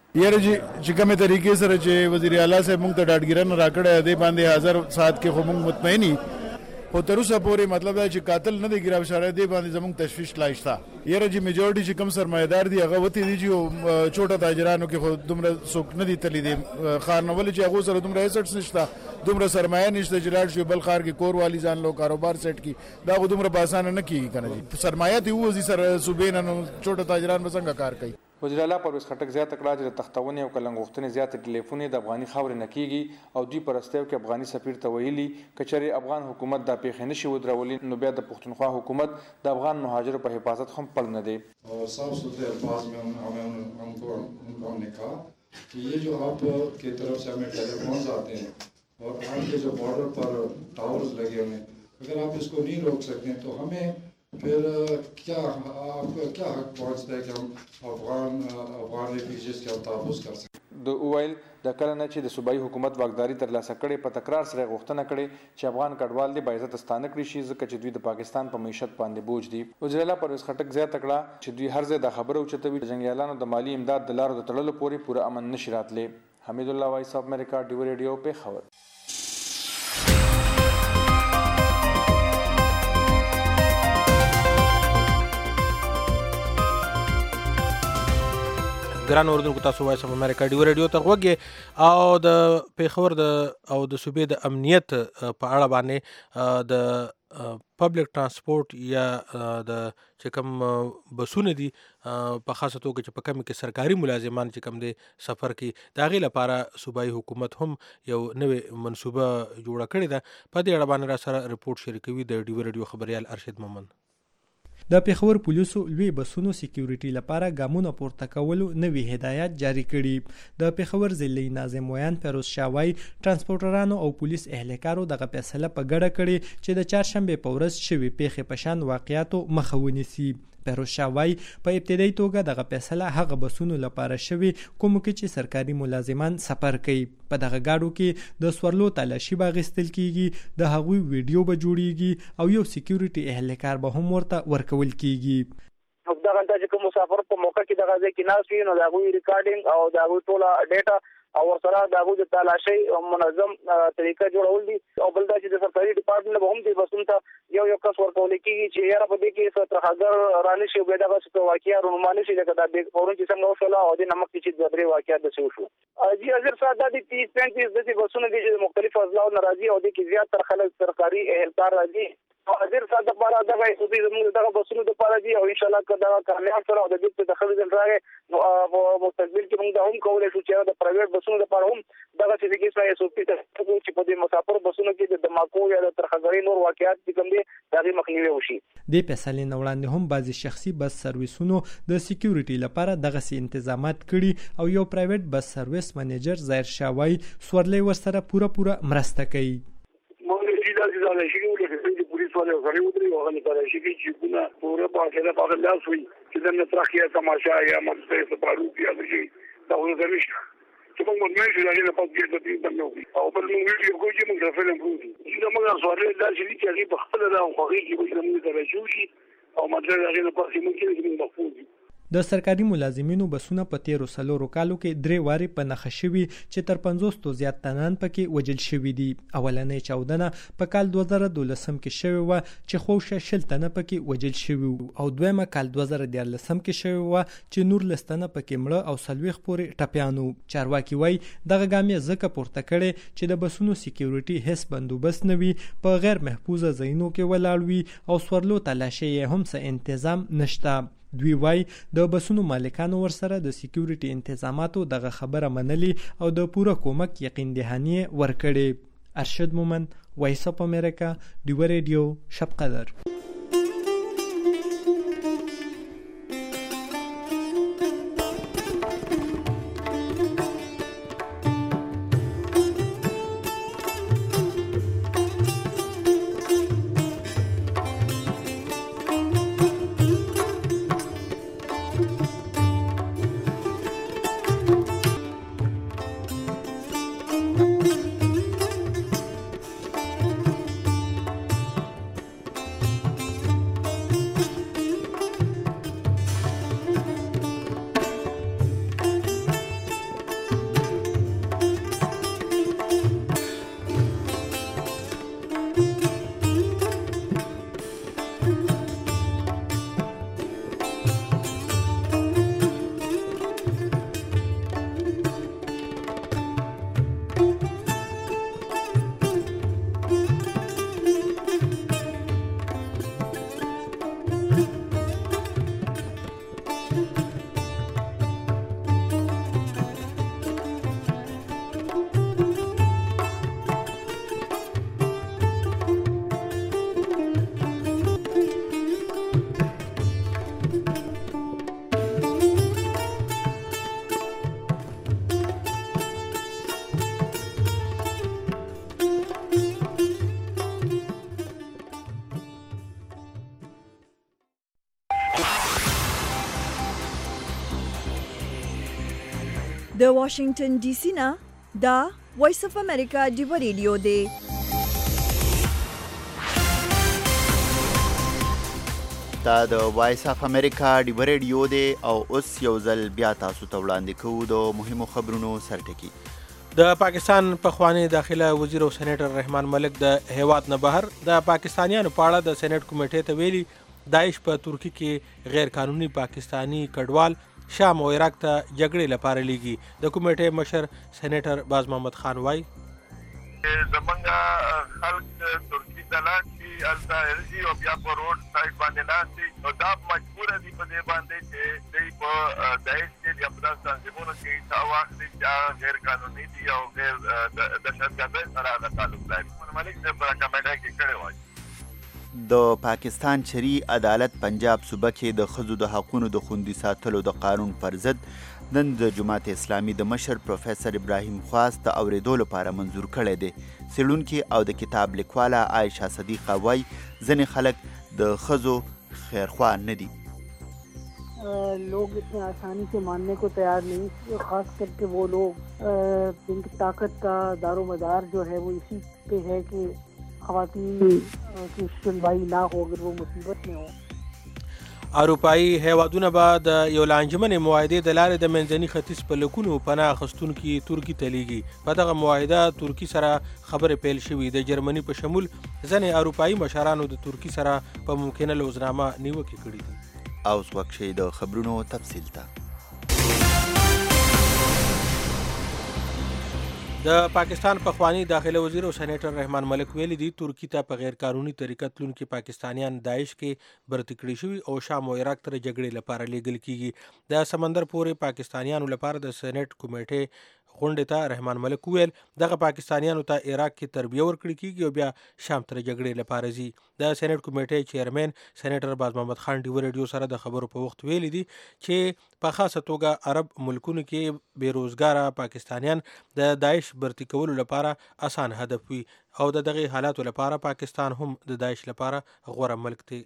Speaker 14: یاره چې کومه طریقې سره چې وزیر اعلی صاحب موږ ته ډاډګیرنه راکړه دی باندې حاضر سات کې خو موږ مطمئنی خو تر اوسه پورې مطلب دا چې قاتل نه دی ګرفتار شوی دی باندې زموږ تشویش لایشته یاره چې میجورټي چې کم سرمایدار دي هغه وتی دي چې چوټه تاجرانو کې خو دومره څوک نه دي تللی دي خار نه ولې چې هغه سره دومره ایسټس نشته دومره سرمایه نشته چې لاړ شي بل خار کې کور والی ځان لو کاروبار سیټ کی دا خو دومره په اسانه نه کیږي کنه جی سرمایه دی وځي سره صوبې نه چوټه تاجران وسنګ کار کوي
Speaker 12: وزیر اعلی پرویز خټک زیاته کړه چې د تختونې او کلنګوختنې زیاته ټلیفونې د افغاني خاورې نه کیږي او دوی پر استیو کې افغاني سفیر ته ویلي کچري افغان حکومت د پیښې نشي ودرولي نو بیا د پښتونخوا حکومت د افغان مهاجرو په حفاظت هم پل نه دی
Speaker 13: اور صاف ستھرے الفاظ میں ہمیں ان کو ان نے کہا کہ یہ جو آپ کی طرف سے ہمیں ٹیلیفونز آتے ہیں اور آپ کے جو بارڈر پر ٹاورز لگے ہوئے ہیں اگر آپ اس کو نہیں روک سکتے ہیں تو ہمیں پھر کیا آپ کا کیا حق پہنچتا ہے کہ ہم افغان افغان ریفیوجیز کا تحفظ کر سکیں
Speaker 12: د اوایل د کله نه چې د صوبایي حکومت واکداري ترلاسه کړي په تکرار سره غوښتنه کړي چې افغان کډوال دي باعزت ستانه کړي شي ځکه چې دوی د پاکستان په معیشت باندې بوج دي وزیر اعلی پرویز خټک زیاته کړه چې دوی هر ځای د خبرو چتوي د جنگیالانو د مالی امداد د لارو د تړلو پورې پوره امن نشي راتلی حمید الله وایس اف امریکا ډیو ریډیو په خبر
Speaker 3: ګران اوردونکو تاسو وایس اف امریکا ډیو ریډیو ته غوږی او د پیښور د او د صوبې د امنیت په اړه باندې د پبلک ترانسپورت یا د چې کوم بسونه دي په خاصه توګه چې په کم کې سرکاري ملازمان چې کوم دي سفر کوي د هغې لپاره صوبایي حکومت هم یو نوې منصوبه جوړه کړې ده په دې اړه باندې را سره رپورټ شریکوي د ډیو ریډیو خبریال ارشد مومن
Speaker 15: د پیښور پولیسو لوی بسونو سکیورټي لپاره ګامونه پورته کولو نوي هدایات جاری کړي د پیښور ضلعي ناظم ویان فیروز شاوای ترانسپورټرانو او پولیس اهلکارو دغه فیصله په ګډه کړي چې د چهارشنبه په ورځ شوي پیښې په شان واقعیاتو مخه ونیسي فیروز شاوای په ابتدایي توګه دغه فیصله هغه بسونو لپاره شوي کومو کې چې سرکاري ملازمان سفر کوي په دغه گاډو کې د سورلو تلاشي به اخیستل کیږي د هغوی ویډیو به جوړیږي او یو سکیورټي اهلکار به هم ورته ورکول کیږي
Speaker 16: دغه چې کوم مسافر په موقع کې دغه ځای کې ناست وي نو د هغوی ریکارډینګ او د هغوی ټوله ډیټا او ورسره د هغوی د تلاشۍ منظم طریقه جوړول دي او بل دا چې د سرکاري ډپارټمنټ به هم دې بسونو ته یو یو کس ورکول کېږي چې یاره په دې کې څه ترهګر رانشي او بیا دغه څه واقعه رونمانه شي لکه دا فورن چې څنګه وشوله او دې نمک چې دوه درې واقعات داسې وشو جی حضرت صاحب دا دي تیس پینتیس داسې بسونه دي چې مختلف اضلاعو نه راځي او دې کې زیات تر خلک سرکاري اهلکار راځي حاضر صاحب د پاره دغه صوبې زموږ دغه بسونو د پاره دي او ان شاء الله که دا کامیاب سره او د دې د خلک راغی نو په مستقبل کې موږ دا هم کولای شو چې د پرایویټ بسونو د پاره هم دغه چې کې څه صوبې ته چې په دې مسافر بسونو کې د دماکو یا د ترخګرۍ نور واقعیات چې کوم دي دا مخنیوي وشي
Speaker 15: د فیصلې نه وړاندې هم بعضي شخصي بس سرویسونو د سکیورټي لپاره دغه سي تنظیمات کړي او یو پرایویټ بس سرویس منیجر ظاهر شاوای سورلې ورسره پوره پوره مرسته کوي
Speaker 17: والے غریب ودری او غنی کړی شي چې ګونه پوره پاکه په لاس وي چې د نترخیا تماشا یا مخته سپارو بیا شي دا ورته نشي چې موږ مې شو دغه په پاتې د دې باندې او په موږ ویډیو کوی چې موږ فلم کوو چې موږ سوالې دا چې چې په خپل دا خو هیڅ به موږ ته شي او مطلب هغه په پاتې موږ کې موږ مفهوم
Speaker 15: د سرکاري ملازمینو بسونه په تیرو څلورو کالو کې درې وارې په نښه شوي چې تر پنځوس تو زیات تنان پکې وژل شوي دي اولنۍ چاودنه په کال دوه زره دولسم کې شوې وه چې خوشه شل تنه پکې وژل شوي او دویمه کال دوه زره دیارلسم کې شوې وه چې نورلس تنه پکې مړه او څلوېښت پورې ټپیان وو چارواکي وایي دغه ګام یې ځکه پورته کړی چې د بسونو سکیورټي هیڅ بندوبست نه وي په غیر محفوظه ځایونو کې ولاړ وي او سورلو تلاشۍ یې هم څه تنظیم نشته دوی وای د بسونو مالکانو ورسره د سکیورټي انتظاماتو دغه خبره منلي او د پوره کومک یقین دهاني ورکړي ارشد مومن وایس اف امریکا ډیو ریډیو شب قدر
Speaker 1: د واشنگټن ډي سي نه دا وایس اف امریکا ډیو ریډیو دی.
Speaker 2: دا د وایس اف امریکا ډیو ریډیو دی او اوس یو ځل بیا تاسو ته وړاندې کوو د مهمو خبرونو سرټکی.
Speaker 3: د پاکستان پخوانی داخله وزیر او سېنیټر رحمان ملک د هیواد نه بهر د پاکستانیانو په اړه د سېنیټ کمیټې ته ویلي داعش په ترکی کې غیر قانوني پاکستانی کډوال شام او عراق ته جګړې لپاره لیږي. د کمیټې مشر سېنیټر باز محمد خان وایي
Speaker 4: زمونږ خلک ترکی ته لاړ شي هلته راځي او بیا په روډ سایډ باندې ناست دي نو دا مجبوره دي په دې باندې چې دوی په داعش کې یا په داسې تنظیمونو کې حصه واخلي چې هغه غیر قانوني دي او غیر دهشتګردۍ سره هغه تعلق لري. ملک صاحب په کمیټه کې کړی وایي
Speaker 2: د پاکستان شرعي عدالت پنجاب صوبه کې د ښځو د حقونو د خوندي ساتلو د قانون پر ضد نن د جماعت اسلامي د مشر پروفیسر ابراهیم خواست د اورېدو لپاره منظور کړی دی. څېړونکي او د کتاب لیکواله عایشه صدیقه وایي ځینې خلک د ښځو خیرخوا نه دي.
Speaker 5: لوگ اتنے آسانی سے ماننے کو تیار نہیں، خاص کر کے وہ لوگ جن کی طاقت کا دار و مدار جو ہے وہ اسی پہ ہے کہ خواتین کی سنوائی نہ ہو اگر وہ مصیبت میں ہوں.
Speaker 3: اروپایي هیوادونه به د یو لانجمنې معاهدې د لارې د منځني ختیځ په لکونو پناه اخیستونکي ترکي ته لیږي. په دغه معاهده ترکي سره خبرې پیل شوي. د جرمني په شمول ځینې اروپایي مشرانو د ترکي سره په ممکنه لوزنامه نیوکې کړي دي.
Speaker 2: اوس وخت شي د خبرونو تفصیل ته.
Speaker 3: د پاکستان پخوانی داخله وزیر او سېنیټر رحمان ملک ویلي دي ترکی ته په غیر قانوني طریقه تلونکي پاکستانیان داعش کې برتی کړي شوي او شام او عراق ته جګړې لپاره لیږل کیږي. د سمندر پورې پاکستانیانو لپاره د سېنیټ کمیټې غونډې ته رحمان ملک وویل دغه پاکستانیانو ته عراق کې تربیه ورکړل کیږي او بیا شام ته جګړې لپاره ځي. د سېنیټ کمیټې چیرمن سېنیټر باز محمد خان ډیو ریډیو سره د خبرو په وخت ویلي دي چې په خاصه توګه عرب ملکونو کې بیروزګاره پاکستانیان د داعش برتی کولو لپاره اسان هدف وي او د دغه حالاتو لپاره پاکستان هم د داعش لپاره غوره ملک دی.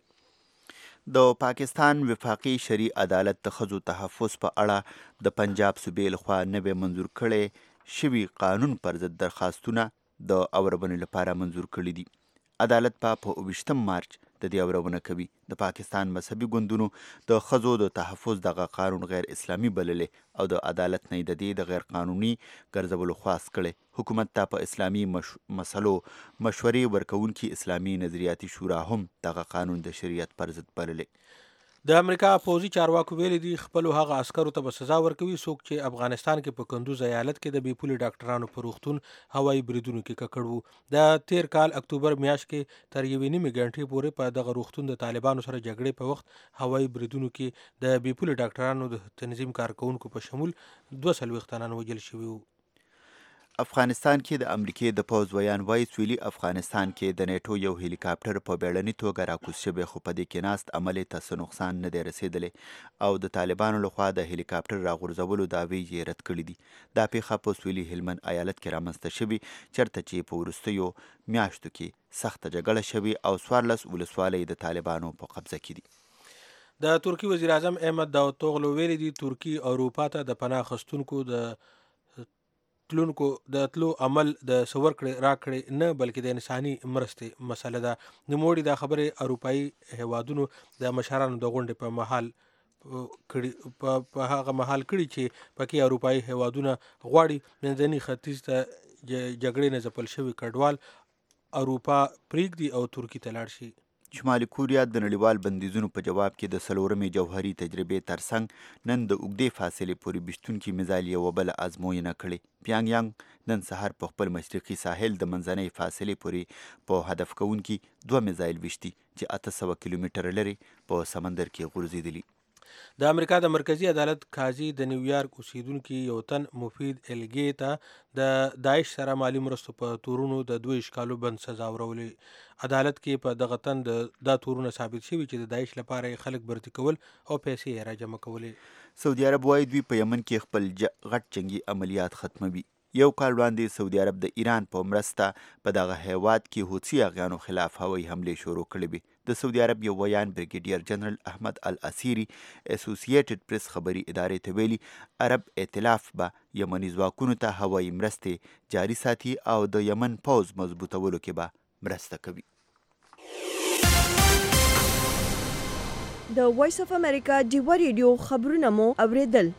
Speaker 2: د پاکستان وفاقي شرعي عدالت د ښځو تحفظ په اړه د پنجاب صوبې لخوا نوی منظور کړی شوي قانون پر ضد درخواستونه د اورونې لپاره منظور کړي دي. عدالت په په اوویشتم مارچ د دې اورونه کوي. د پاکستان مذهبي ګوندونو د ښځو د تحفظ دغه قانون غیر اسلامي بللې او د عدالت نه د دې د غیر قانوني ګرځولو خواست کړي. حکومت ته په اسلامي مش... مسلو مشورې ورکوونکي اسلامي نظریاتي شورا هم دغه قانون د شریعت پر ضد بللې.
Speaker 3: د امریکا پوځي چارواکو ویلي دي خپلو هغه عسکرو ته به سزا ورکوي څوک چې افغانستان کې په کندوز ایالت کې د بې پولې ډاکټرانو په روغتون هوایي بریدونو کې ککړ وو. د تیر کال اکتوبر میاشت کې تر یوې نیمې ګنټې پورې په دغه روغتون د طالبانو سره جګړې په وخت هوایي بریدونو کې د بې پولې ډاکټرانو د تنظیم کارکونکو په شمول دوه څلوېښت تنان وژل شوي وو.
Speaker 2: افغانستان کې د امریکې د پوځ ویان وایي سویلي افغانستان کې د نیټو یو هلیکاپټر په بیړني توګه راکوز شوی خو په دې کې ناست عملې ته څه نقصان نه دی رسېدلی او د طالبانو لخوا د هلیکاپټر راغورځولو دعوې یې رد کړي دي. دا پیښه په سویلي هلمند ایالت کې رامنځته شوې چېرته چې په وروستیو میاشتو کې سخته جګړه شوې او څوارلس ولسوالۍ د طالبانو په قبضه کې دي.
Speaker 3: د ترکي وزیر اعظم احمد داوطوغلو ویلي دي ترکي اروپا ته د پناه اخیستونکو د تلونکو د تلو عمل د سور کړې را کړې نه بلکې د انساني مرستې مسله ده. نوموړي دا خبرې اروپایي هیوادونو د مشرانو د غونډې په مهال کړي په هغه مهال کړي چې پکې اروپایي هیوادونه غواړي منځني ختیځ ته جګړې نه ځپل شوي کډوال اروپا پریږدي او ترکي ته لاړ شي.
Speaker 2: شمالي کوریا د نړیوال بندیزونو په جواب کې د څلورمې جوهري تجربې ترڅنګ نن د اوږدې فاصلې پورې بیشتونکي میزایل یوه بله ازموینه کړې. پیانګ یانګ نن سهار په خپل مشرقي ساحل د منځنۍ فاصلې پورې په هدف کوونکي دوه میزایل ویشتي چې اته سوه کیلومتره لرې په سمندر کې غورځېدلي.
Speaker 3: د امریکا د مرکزی عدالت قاضي د نیویارک اوسیدونکي یو تن مفید الګي ته د داعش سره مالی مرستو په تورونو د دوه اشکالو بند سزا ورولې. عدالت کې په دغه تن دا تورونه ثابت شوي چې د داعش لپاره خلک برتی کول او پیسې یې راجمع کولې.
Speaker 2: سعودي عرب وایي دوی په یمن کې خپل غټ جنگي عملیات ختموي. یو کال وړاندې سعودي عرب د ایران په مرسته په دغه هیواد کې حوثي اغیانو خلاف هوایي حملې شروع کړې وې. د سعودي عرب یو ویان بریګیډیر جنرال احمد الاسیری اسوسییټډ پریس خبري ادارې ته ویلي عرب ائتلاف به یمني ځواکونو ته هوایي مرستې جاري ساتي او د یمن پوځ مضبوطولو کې به مرسته کوي.
Speaker 1: د وایس اف امریکا ډیوا ریډیو خبرونه مو اوریدل.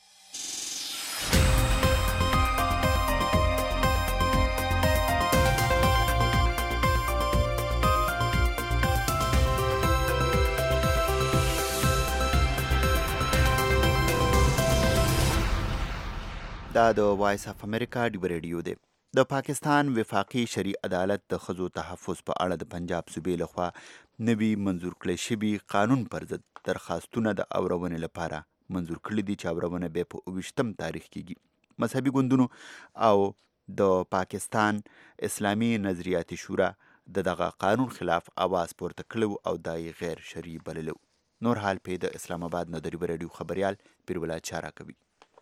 Speaker 2: دا د وایس اف امریکا ډیوا ریډیو دی. د پاکستان وفاقي شرعي عدالت د ښځو تحفظ په اړه د پنجاب صوبې لخوا نوي منظور کړی شوي قانون پر ضد درخواستونه د اورونې لپاره منظور کړي دي چې اورونه به په اوویشتم تاریخ کېږي. مذهبي ګوندونو او د پاکستان اسلامي نظریاتي شورا د دغه قانون خلاف اواز پورته کړو او دای غیر شرعي بللو. نور حال په د اسلام آباد نه د ډیوا ریډیو خبريال پیرولای چارا کوي.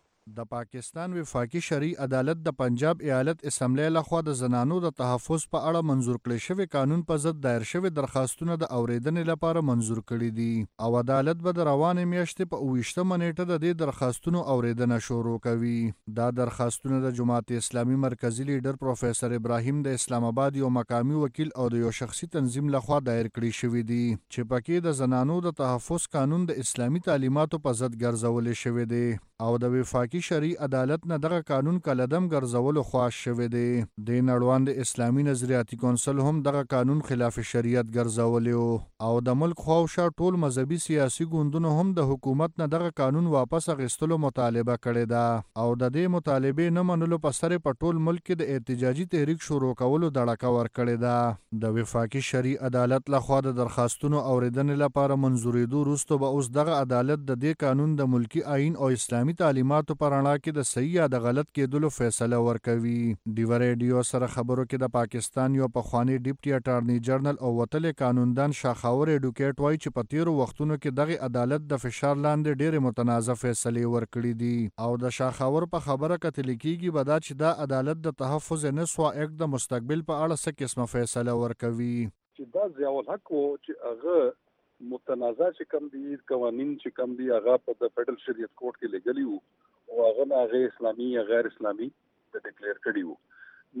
Speaker 18: د پاکستان وفاقي شرعي عدالت د پنجاب ایالت اسمبلی لخوا د زنانو د تحفظ په اړه منظور کړی شوی قانون په ضد دایر شوی درخواستونه د اوریدنې لپاره منظور کړي دي او عدالت به د روانې میاشتې په اوویشتمه نیټه د دې درخواستونو اوریدنه شروع کوي. دا درخواستونه د جماعت اسلامي مرکزی لیډر پروفیسور ابراهیم د اسلام آباد یو مقامی وکیل او د یو شخصي تنظیم لخوا دایر کړي شوی دي چې پکې د زنانو د تحفظ قانون د اسلامي تعلیماتو په ضد ګرځول شوی دی او د وفاقي شرعي عدالت نه دغه قانون کلدم ګرځولو خواش شوی دی. د نړیوال اسلامي نظریاتي کونسل هم دغه قانون خلاف شریعت ګرځولی او د ملک خواوشا ټول مذهبي سیاسي ګوندونو هم د حکومت نه دغه قانون واپس اخیستلو مطالبه کړې ده او د دې مطالبې نه منلو په سر په ټول ملک کې د احتجاجي تحریک شروع کولو دړکه ورکړې ده. د وفاقي شرعي عدالت لخوا د درخواستونو اوریدنې لپاره منظورېدو وروسته به اوس دغه عدالت د دې قانون د ملکی آئین او اسلامي تعلیماتو پر رڼا کې د صحیح یا د غلط کېدلو فیصله ورکوي. ډیوا ریډیو سره خبرو کې د پاکستان یو پخوانی ډیپټي اټارنی جنرال او وتلې قانوندان شاخاور ایډوکیټ وایي چې په تیرو وختونو کې دغه عدالت د فشار لاندې ډېرې متنازع فیصلې ورکړي دي او د شاخاور په خبره کتل کېږي به دا چې دا عدالت د تحفظ نسوا اکټ د مستقبل په اړه څه قسمه فیصله ورکوي.
Speaker 19: چې دا ضیاء الحق و چې هغه متنازع چې کم دي قوانین چې کم دي هغه په د فیډرل شریعت کورټ کې لګلی وو او هغه نه هغه اسلامي یا غیر اسلامي د ډیکلیئر کړي وو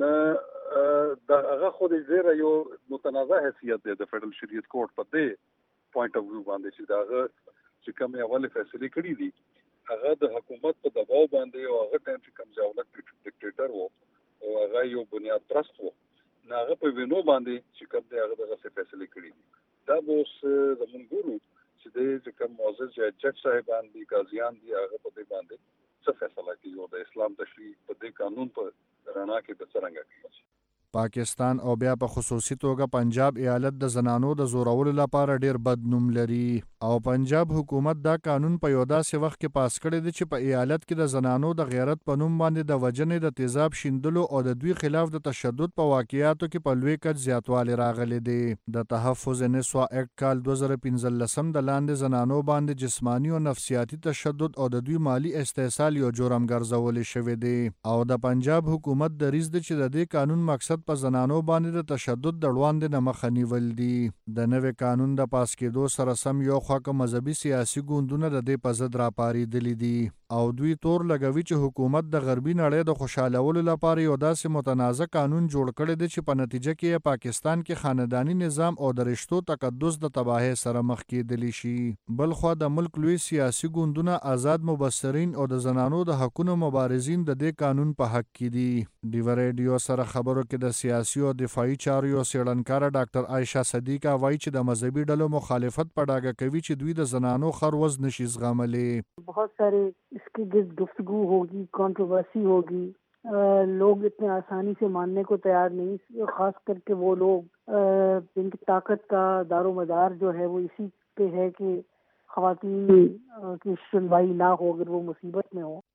Speaker 19: نه دا هغه خو د زیره یو متنازع حیثیت دی د فیډرل شریعت کورټ په دې پوینټ اف ویو باندې چې دا هغه چې کوم اول فیصله کړي دي هغه د حکومت په دباو باندې او هغه ټایم چې کوم ځاولک ډیکټیټر وو او هغه یو بنیاد پرست وو نه هغه په وینو باندې چې کوم دی هغه دغه فیصله کړي دي. دا به اوس زمونږ ګورو چې د چې کوم معزز جج صاحبان دي قاضیان دي هغه په دې باندې څه فیصله کوي او د اسلام تشریع په دې قانون په رڼا کې به څرنګه کوي.
Speaker 18: پاکستان او بیا په خصوصي توګه پنجاب ایالت د زنانو د زورولو لپاره ډیر بد نوم لري او پنجاب حکومت دا قانون په یو داسې وخت کې پاس کړی دی چې په ایالت کې د زنانو د غیرت په نوم باندې د وجنې د تیزاب شیندلو او د دوی خلاف د تشدد په واقعیاتو کې په لوی کچ زیاتوالی راغلی دی. د تحفظ نسوا اکټ کال دوه زره پنځلسم د لاندې زنانو باندې جسمانی او نفسیاتي تشدد او د دوی مالی استحصال یو جرم ګرځولی شوی دی او د پنجاب حکومت دریځ دی چې د دې قانون مقصد په زنانو باندې د تشدد د وړاندې نه مخه نیول دي. د نوې قانون د پاس کېدو سره سم یو خوا که مذهبي سیاسي ګوندونه د دې په ضد راپارېدلي دي او دوی تور لګوي چې حکومت د غربي نړۍ د خوشحالولو لپاره یو داسې متنازع قانون جوړ کړی دی چې په نتیجه کې پاکستان کې خاندانی نظام او د رشتو تقدس د تباهۍ سره مخ کېدلی شي. بل خوا د ملک لوی سیاسي ګوندونه آزاد مبصرین او د زنانو د حقونو مبارزین د دې قانون په حق کې دي. ډیوا ریډیو سره خبرو کې د سیاسي او دفاعي چارو یو څېړنکاره ډاکټر عایشه صدیقه وایي چې د مذهبي ډلو مخالفت په ډاګه کوي چې دوی د زنانو خروز نشي زغملی.
Speaker 5: بہت سارے اس کی گرد گفتگو ہوگی, کنٹروورسی ہوگی, لوگ اتنے آسانی سے ماننے کو تیار نہیں, خاص کر کے وہ لوگ جن کی طاقت کا دار و مدار جو ہے وہ اسی پہ ہے کہ خواتین کی سنوائی نہ ہو اگر وہ مصیبت میں ہو.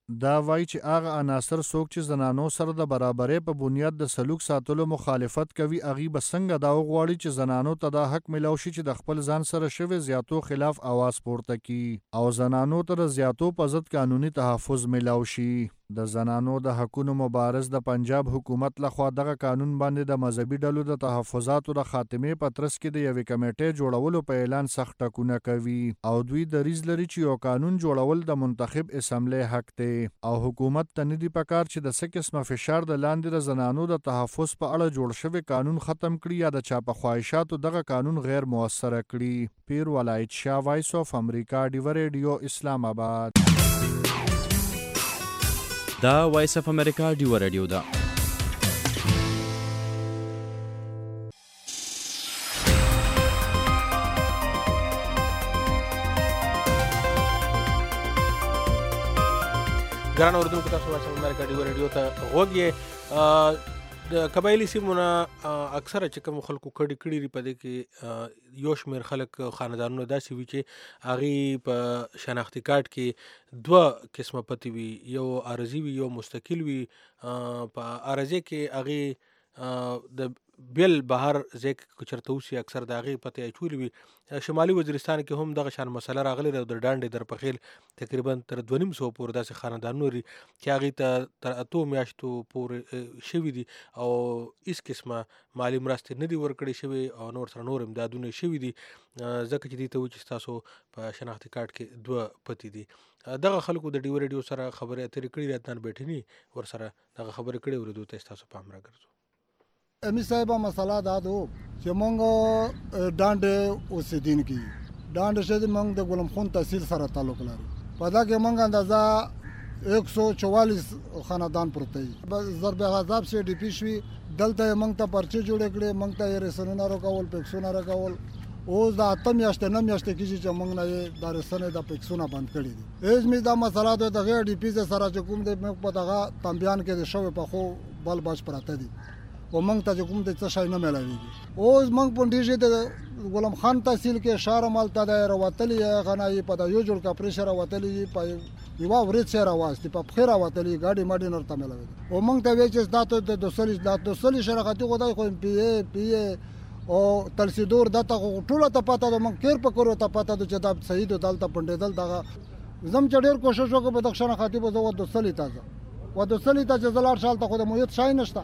Speaker 18: دا وایي چې هغه عناصر څوک چې زنانو سره د برابرۍ په بنیاد د سلوک ساتلو مخالفت کوي هغوی به څنګه دا وغواړي چې زنانو ته دا حق میلاو شي چې د خپل ځان سره شوې زیاتو خلاف اواز پورته کړي او زنانو ته د زیاتو په ضد قانوني تحفظ میلاو شي. د زنانو د حقونو مبارز د پنجاب حکومت لخوا دغه قانون باندې د مذهبي ډلو د تحفظاتو د خاتمې په ترڅ کې د یوې کمیټې جوړولو په اعلان سخت ټکونه کوي او دوی دریځ لري چې یو قانون جوړول د منتخب اسمبلی حق دی او حکومت ته نه دي پکار چې د څه قسمه فشار د لاندې د زنانو د تحفظ په اړه جوړ شوی قانون ختم کړي یا د چا په خواهشاتو دغه قانون غیر موثره کړي. پیر ولایت شاه، وایس آف امریکا، ډیوه ریډیو، اسلام آباد.
Speaker 11: دا وایس اف امریکا ډیوه ریډیو ده.
Speaker 3: ګران اوریدونکو، تاسو وایس اف امریکا ډیوه ریډیو ته غوږ یې. د قبایلي سیمو نه اکثره چې کوم خلکو کډې کړي دي په دې کې یو شمېر خلک خاندانونه داسې وي چې هغې په شناختي کارت کې دوه قسمه پتې وي، یو عارضي وي یو مستقل وي. په عارضي کې هغې د بیل بهر ځای کې چېرته اوسي اکثر د هغې پتې اچولې وي. شمالي وزیرستان کې هم دغه شان مسله راغلې ده. د ډانډې در پخیل تقریبا تر دوه نیم سوه پورې داسې خاندانونه لري چې هغې ته تر اتو میاشتو پورې شوي دي او هېڅ قسمه مالي مرستې نه دي ورکړې شوې او نور سره نور امدادونه شوي دي، ځکه چې دې ته وایي چې ستاسو په شناختي کارت کې دوه پتې دي. دغه خلکو د ډیوه ریډیو سره خبرې اترې کړي دي. عدنان بیټني ورسره دغه خبرې کړې، اورېدو ته ستاسو پام راګرځو.
Speaker 20: امی صاحبہ مسئلہ دا دو چې مونږ ډانډې اوسیدونکي ډانډ شه د مونږ د ګلم خون تحصیل سره تعلق لري. په دا کې مونږ اندازه ایک سو چوالیس خاندان پرته وي. ضرب غضب سے ډي پی شوي دلته مونږ ته پرچې جوړې کړې، مونږ ته یې رسنونه راکول، پیکسونه راکول. اوس دا اته میاشتې نه میاشتې کېږي چې مونږ نه یې دا رسنې د پیکسونه بند کړي دي. هېڅ مې دا مسله د دغې ډي پي سره چې کوم دی مونږ په دغه تنبیان کې د شوې پخو بل بچ پراته دي او مونږ ته چې کوم د څه شی نه میلاویږي. اوس مونږ پنډیږي د غلام خان تحصیل کې شهر مالته د راوتلي غنا یې په د یو جوړ کپریشه راوتلي په یوه ورځ سره راوستي په پخې راوتلي ګاډي ماډي نور ته میلاویږي او مونږ ته وایي چې دا ته د دوسلي دا دوسلي شرکتي خدای خو پی ای پی ای او تلسیدور دته ټوله ته پته ده. مونږ کیر په کورو ته پته ده چې دا صحیح ده دلته پنډېدل دغه زم چې ډېر کوشش وکړو په دغه شناختي به زه دوسلي ته ځم و دوسلي ته چې زه لاړ شم هلته خو د محیط شی نشته.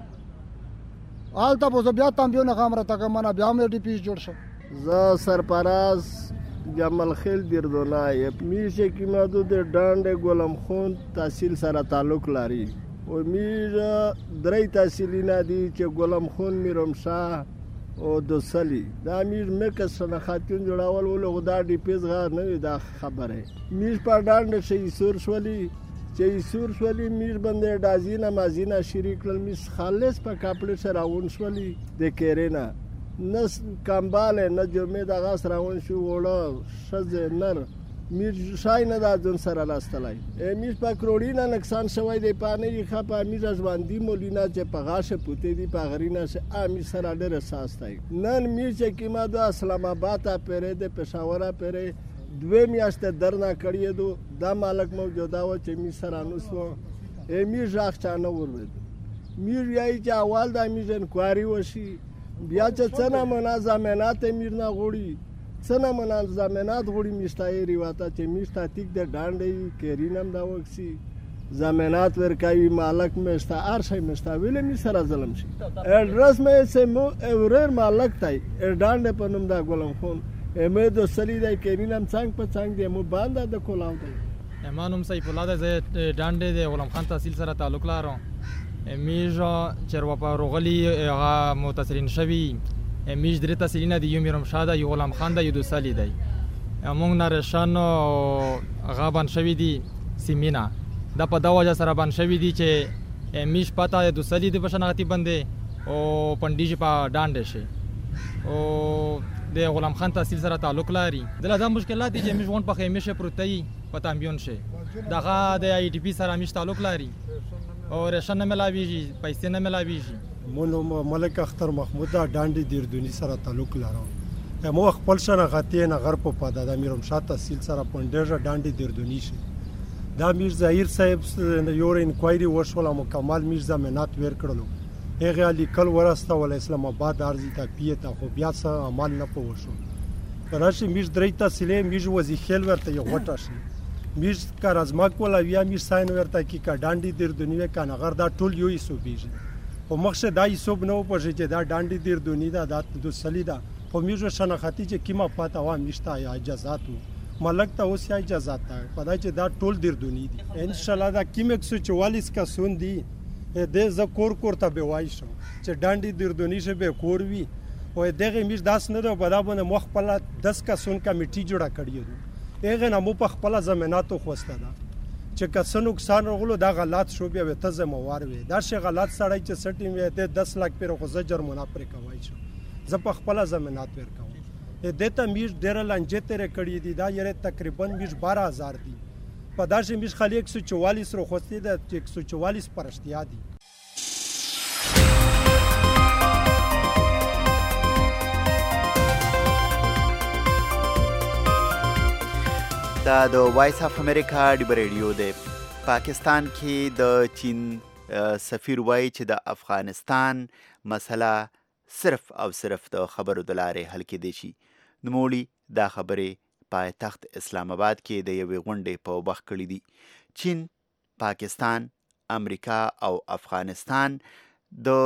Speaker 20: آلتا بوزو بیا تنبیونه خام را تکمانا بیا هم ډي پی جوړ شو.
Speaker 21: زه سرپراز جمال خیل دیردونای میشه که مادو در ډانډ ګلم خون تحصیل سره تعلق لري او میشه درې تحصیلونه دي چې ګلم خون میرمشاه او دوسلی دا میر مکه شناختون جوړول ولو دا ډي پی زغار نه دا خبره میر په ډانډ شي سور شولي چې سور شولي میر باندې دازینه مازینه شریک لل میس خالص په کاپړ سره اون شولي د کېرینا نس کمباله نه جمعه د غاس راون شو وړه شزه نر میر شای نه د ځون سره لاستلای میر په کروڑینا نقصان شوی دی پانه یې خپه میر ځواندی مولینا چې په غاشه پوتې دی په غرینا سه امیر سره ډېر اساس دی نن میر چې کیما د اسلام آباد پرې د پېښور پرې دوه میاشتې درنا کړی دو دا مالک موجوده و چې می سره نوسو امیر ځاخ چانه ورود میر یای چې اول د امیر انکوایري وشي بیا چې څنګه منظمات امیر نه غوړي څنګه منظمات غوړي میشتای ریواته چې میشتا تیک د ډانډې کېرینم دا وکسي زمینات ورکوي مالک میشتا ارشای میشتا ویلې می سره ظلم شي اډرس مې سمو اورر مالک تای ډانډې په نوم دا ګلم خون امه د سلی د کینینم څنګه په څنګه د مو باندې د کولاو دی
Speaker 22: امانم سیف الله د ډانډې د غلام خان تحصیل سره تعلق لرو میجا چروا په روغلی هغه متصلین شوی میج درې تحصیلینه دی یو میرم شاده یو غلام خان د یو سلی دی امون نرشان غابن شوی دی سیمینا د په دا وجه سره بان شوی دی چې میش پتا د سلی د بشناغتی بندې او پندیج په ډانډې شي او د غلام خان تحصیل سره تعلق لري دلته دا مشکلات دي چې مشغون په خیمه شه پروتای په تامبیون شي دغه د ای ټی پی سره مش تعلق لري او رشن نه ملاویږي پیسې نه ملاویږي
Speaker 23: مونږ ملک اختر محمود ډانډي دیردونی سره تعلق لرو مو خپل شناختی نه غر په پاده د میرم شاه تحصیل سره پندېژه ډانډي دیردونی شي دا میر ظاهر صاحب یو انکوایري وشوله مکمل میر ضمانت ورکړلو هغه لیکل ورسته اسلام آباد ارزي ته پیته خو بیا څه عمل نه پوه راشي میر درې تحصیلې میر وظیفه ورته یو غټه شي میر کار از ما کوله بیا میر ساين ورته کی کا ډانډي دیر دنیا کنه غر دا ټول یو ایسو بیږي او مخشه دا ایسو نو پښه چې دا ډانډي دیر دنیا دا د سلیدا خو میر شناختی چې کیما پاته وا میشته یا اجازهاتو ملک ته اوس یا اجازه ته پدای چې دا ټول دیر دنیا دي ان شاء الله دا کیم ایک سو چوالیس کا سون دی د ز کور کور ته به وای شو چې ډانډي دیر دنیا شه به کور وی او دغه میر داس نه ده په دا باندې مخ په دس کا سون کمیټي جوړه کړی هغه نمو په خپل ضمانتو خوسته ده چې که څه نقصان راغلو دا غلط شو بیا ته ذمہوار وي دا شی غلط سړی چې سټیم وي ته دس لک پر خو زجر منافر کوي شو زه په خپل ضمانت ورکوم دته میر ډیر لنجه تر کړی دي دا یره تقریبا میر بارہ هزار دي په دا شی میر خالی ایک سو چوالیس رو خوسته ده ایک سو چوالیس پرشتیا دي
Speaker 2: دا د وایس اف امریکا ډیبر ریډیو دی پاکستان کې د چین سفیر وایي چې د افغانستان مسله صرف او صرف د خبرو د لارې حل کېدی شي نوموړي دا خبرې پایتخت اسلام آباد کې د یوې غونډې په وخت کړي دي چین پاکستان امریکا او افغانستان د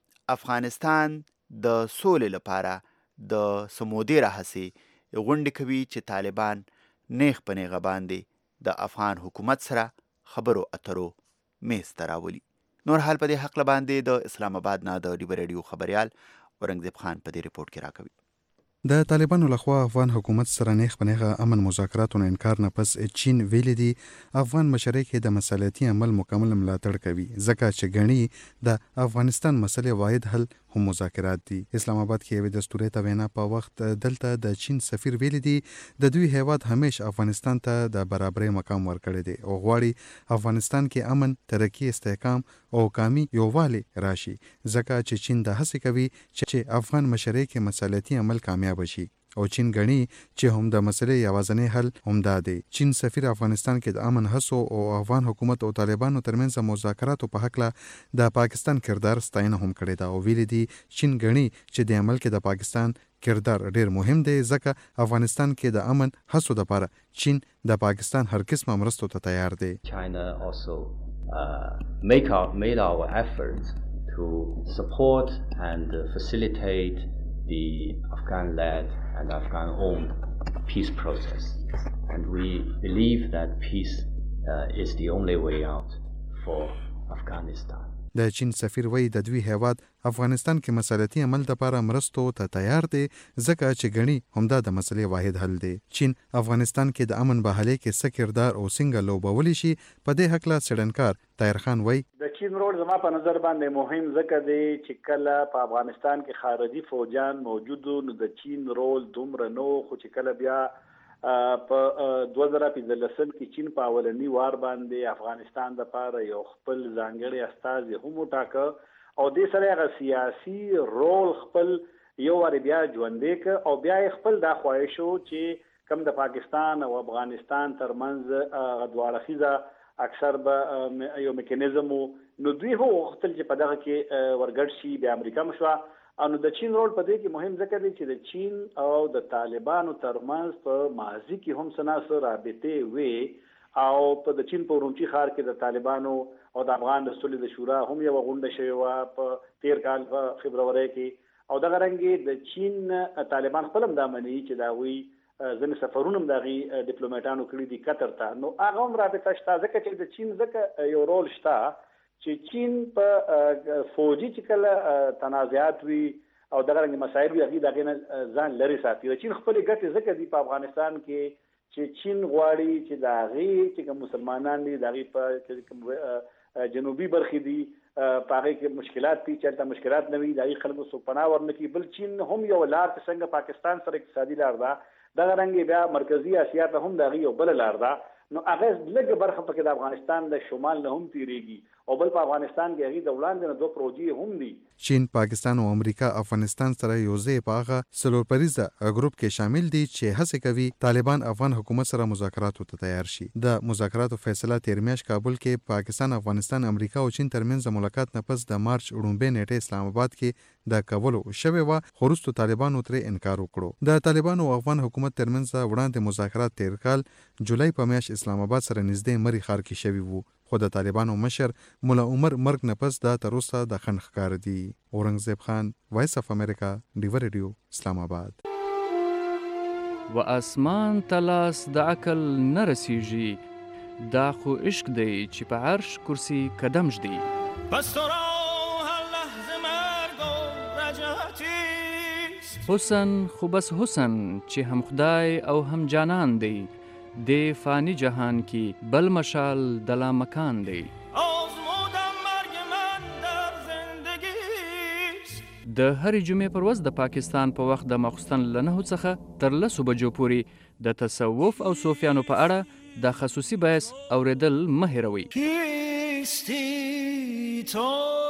Speaker 2: افغانستان د سولې لپاره د سمودې راهسې غونډې کوي چې طالبان نیغ په نیغه باندې د افغان حکومت سره خبرو اترو میز ته راولي نور حال په دې حق باندې د اسلام آباد نه د ډیبر ریډیو خبريال اورنګزیب خان په دې ریپورت کې راکوي
Speaker 6: د طالبانو لخوا افغان حکومت سره نیغ په نیغه امن مذاکراتو نه انکار نه پس چین ویلي دي افغان مشرک د مسالتي عمل مکمل ملاتړ کوي ځکه چې غني د افغانستان مسلې واحد حل هم مذاکرات دي اسلام آباد کې یو دستوري ته وینا په وخت دلته د چین سفیر ویلي دي د دوی هیواد همیشه افغانستان ته د برابرۍ مقام ورکړی دی او غواړي افغانستان کې امن ترقی استحکام او کامی یووالی راشي ځکه چې چین د هڅې کوي چې افغان مشرک مسالتي عمل کامیاب شي او چین غني چې هم د مسلې یوازنی حل همدا دی چین سفیر افغانستان کې د امن هڅو او افغان حکومت او طالبانو ترمنځ مذاکراتو په حق له د پاکستان کردار ستاینه هم کړې ده او ویلي دي چین غني چې د عمل کې د پاکستان کردار ډیر مهم دی ځکه افغانستان کې د امن هڅو لپاره چین د پاکستان هر قسمه مرستو ته تیار دی
Speaker 7: China also uh, make our, made our efforts to support and uh, facilitate the Afghan-led and Afghan-owned peace process. And we believe that peace uh, is the only way out for Afghanistan.
Speaker 6: د چین سفیر وایي د دوی هیواد افغانستان کې مسالتي عمل لپاره مرستو ته تیار دی ځکه چې غني همدا د مسلې واحد حل دی چین افغانستان کې د امن بحالۍ کې څه کردار او څنګه لوبولی شي په دې حق له څېړنکار طاهر خان وایي
Speaker 9: د چین رول زما په نظر باندې مهم ځکه دی چې کله په افغانستان کې خارجي فوجان موجود نو د چین رول دومره نو خو چې کله بیا په دوه زره پنځلسم کې چین په اولنی وار باندې افغانستان لپاره یو خپل ځانګړی استازي هم وټاکه او دې سره هغه سیاسي رول خپل یو ور بیا ژوندې ک او بیا خپل د خواهشو چې کم د پاکستان او افغانستان ترمنځ غدواړه خيزه اکثر به یو میکانیزم نو دوی هو خپل چې په دغه کې ورګړ شي د امریکا مشوا او د چین رول په دې کې مهم ځکه دی چې د چین او د طالبانو ترمنځ په ماضي کې هم سناسو رابطې وي او په د چین په ورونچي ښار کې د طالبانو او د افغان د صلح د شورا هم یو غونډه شوې وه په تیر کال په فبروري کې او دغه رنګې د چین طالبان خپل هم دا مني چې دا وی ځینې سفرونه هم د هغې ډیپلوماټانو کړي دي قطر ته نو هغه هم رابطه شته ځکه چې د چین ځکه یو رول شته چې چین په فوجي چې کله تنازعات وي او دغه رنګ مسایل وي هغې د هغې نه ځان لرې ساتي د چین خپلې ګټې ځکه دي په افغانستان کې چې چین غواړي چې د هغې چې کوم مسلمانان دي د هغې په کوم جنوبي برخې دي په هغې کې مشکلات دي چې هلته مشکلات نه وي د هغې خلکو څوک پناه ورنه کړي بل چین هم یو لار چې څنګه پاکستان سره اقتصادي لار ده دغه رنګ بیا مرکزي اسیا ته هم د هغې یو بله لار ده نو هغه لږ برخه پکې د افغانستان د شمال نه هم تیریږي او بل په افغانستان کې هغه د وړاندې نه دوه پروژې هم دي.
Speaker 6: چین، پاکستان او امریکا افغانستان سره یوځای په هغه څلور پریزه ګروپ کې شامل دي چې هڅه کوي طالبان افغان حکومت سره مذاکراتو ته تیار شي. د مذاکراتو فیصله تیر میاشت کابل کې پاکستان، افغانستان، امریکا او چین ترمنځ ملاقات نه پس د مارچ لومړۍ نیټه اسلام آباد کې د کولو شوې وه، خو وروسته طالبانو ترې انکار وکړو. د طالبانو او افغان حکومت ترمنځ وړاندې مذاکرات تیر کال جولای په میاشت اسلام آباد سره نږدې مري ښار کې شوي وو، خو د طالبانو مشر مولا عمر مرګ نه پس دا تر اوسه د خنډ ښکار دي. اورنګزیب خان، وایس اف امریکا، ډیور ریډیو، اسلام آباد.
Speaker 8: و اسمان تلاس د عقل نه رسیږي، دا خو عشق دی چې په عرش کرسی قدم ږدي.
Speaker 10: بس تو را هر لحظه مرگ و رجعتیست،
Speaker 8: حسن خو بس حسن چې هم خدای او هم جانان دی، دی فانی جهان کی بل مشال دلا مکان دی.
Speaker 10: آزمودم مرگ من در زندگیست.
Speaker 8: د هرې جمعې پر ورځ د پاکستان په وخت د ماخوستن له نهو څخه تر لسو بجو پورې د تصوف او صوفیانو په اړه د خصوصي بحث اوریدل مه هېروئ.
Speaker 10: کیستی تو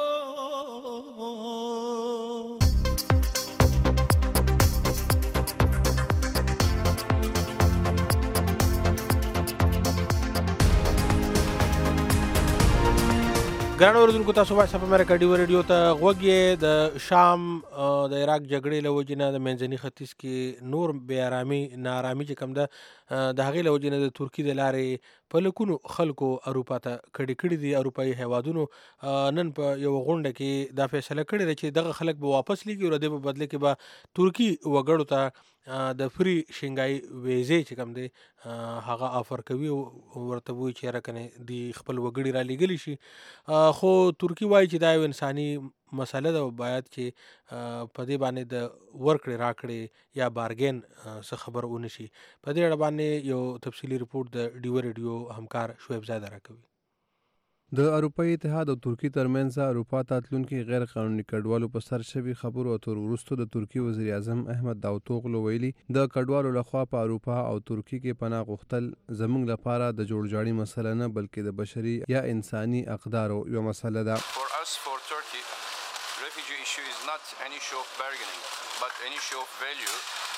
Speaker 3: ګرانو اوریدونکو، تاسو وایس اف امریکا ډیو ریډیو ته غوږ یې. د شام د عراق جګړې له وجې نه د منځني ختیځ کې نور بې ارامي ناارامي چې کوم ده د هغې له وجې نه د ترکي د لارې په لکونو خلکو اروپا ته کډې کړي دي. اروپایي هیوادونو نن په یوه غونډه کې دا فیصله کړې ده چې دغه خلک به واپس لیږي او د دې په بدله کې به ترکي وګړو ته د فری شنګای ویزې چې کوم دی هغه آفر کوي او ورته وایي چې یاره کنې د خپل وګړي را لیږلی شي. خو ترکي وایي چې دا یو انساني مسله ده او باید چې په دې باندې د ورکړې راکړې یا بارګین څه خبر ونه شي. په دې اړه باندې یو تفصیلي رپورټ د ډیو ریډیو همکار شعیب زاده راکوي.
Speaker 14: د اروپایي اتحاد او ترکي ترمنځ اروپا ته تلونکي غیر قانوني کډوالو په سر شوي خبرو اترو وروسته د ترکي وزیر اعظم احمد داوطوغلو ویلي د کډوالو لخوا په اروپا او ترکي کې پناه غوښتل زموږ لپاره د جوړجاړي مسله نه بلکې د بشري یا انساني اقدارو یوه مسله ده.
Speaker 24: For us, for Turkey, refugee issue is not an issue of bargaining, but an issue of value.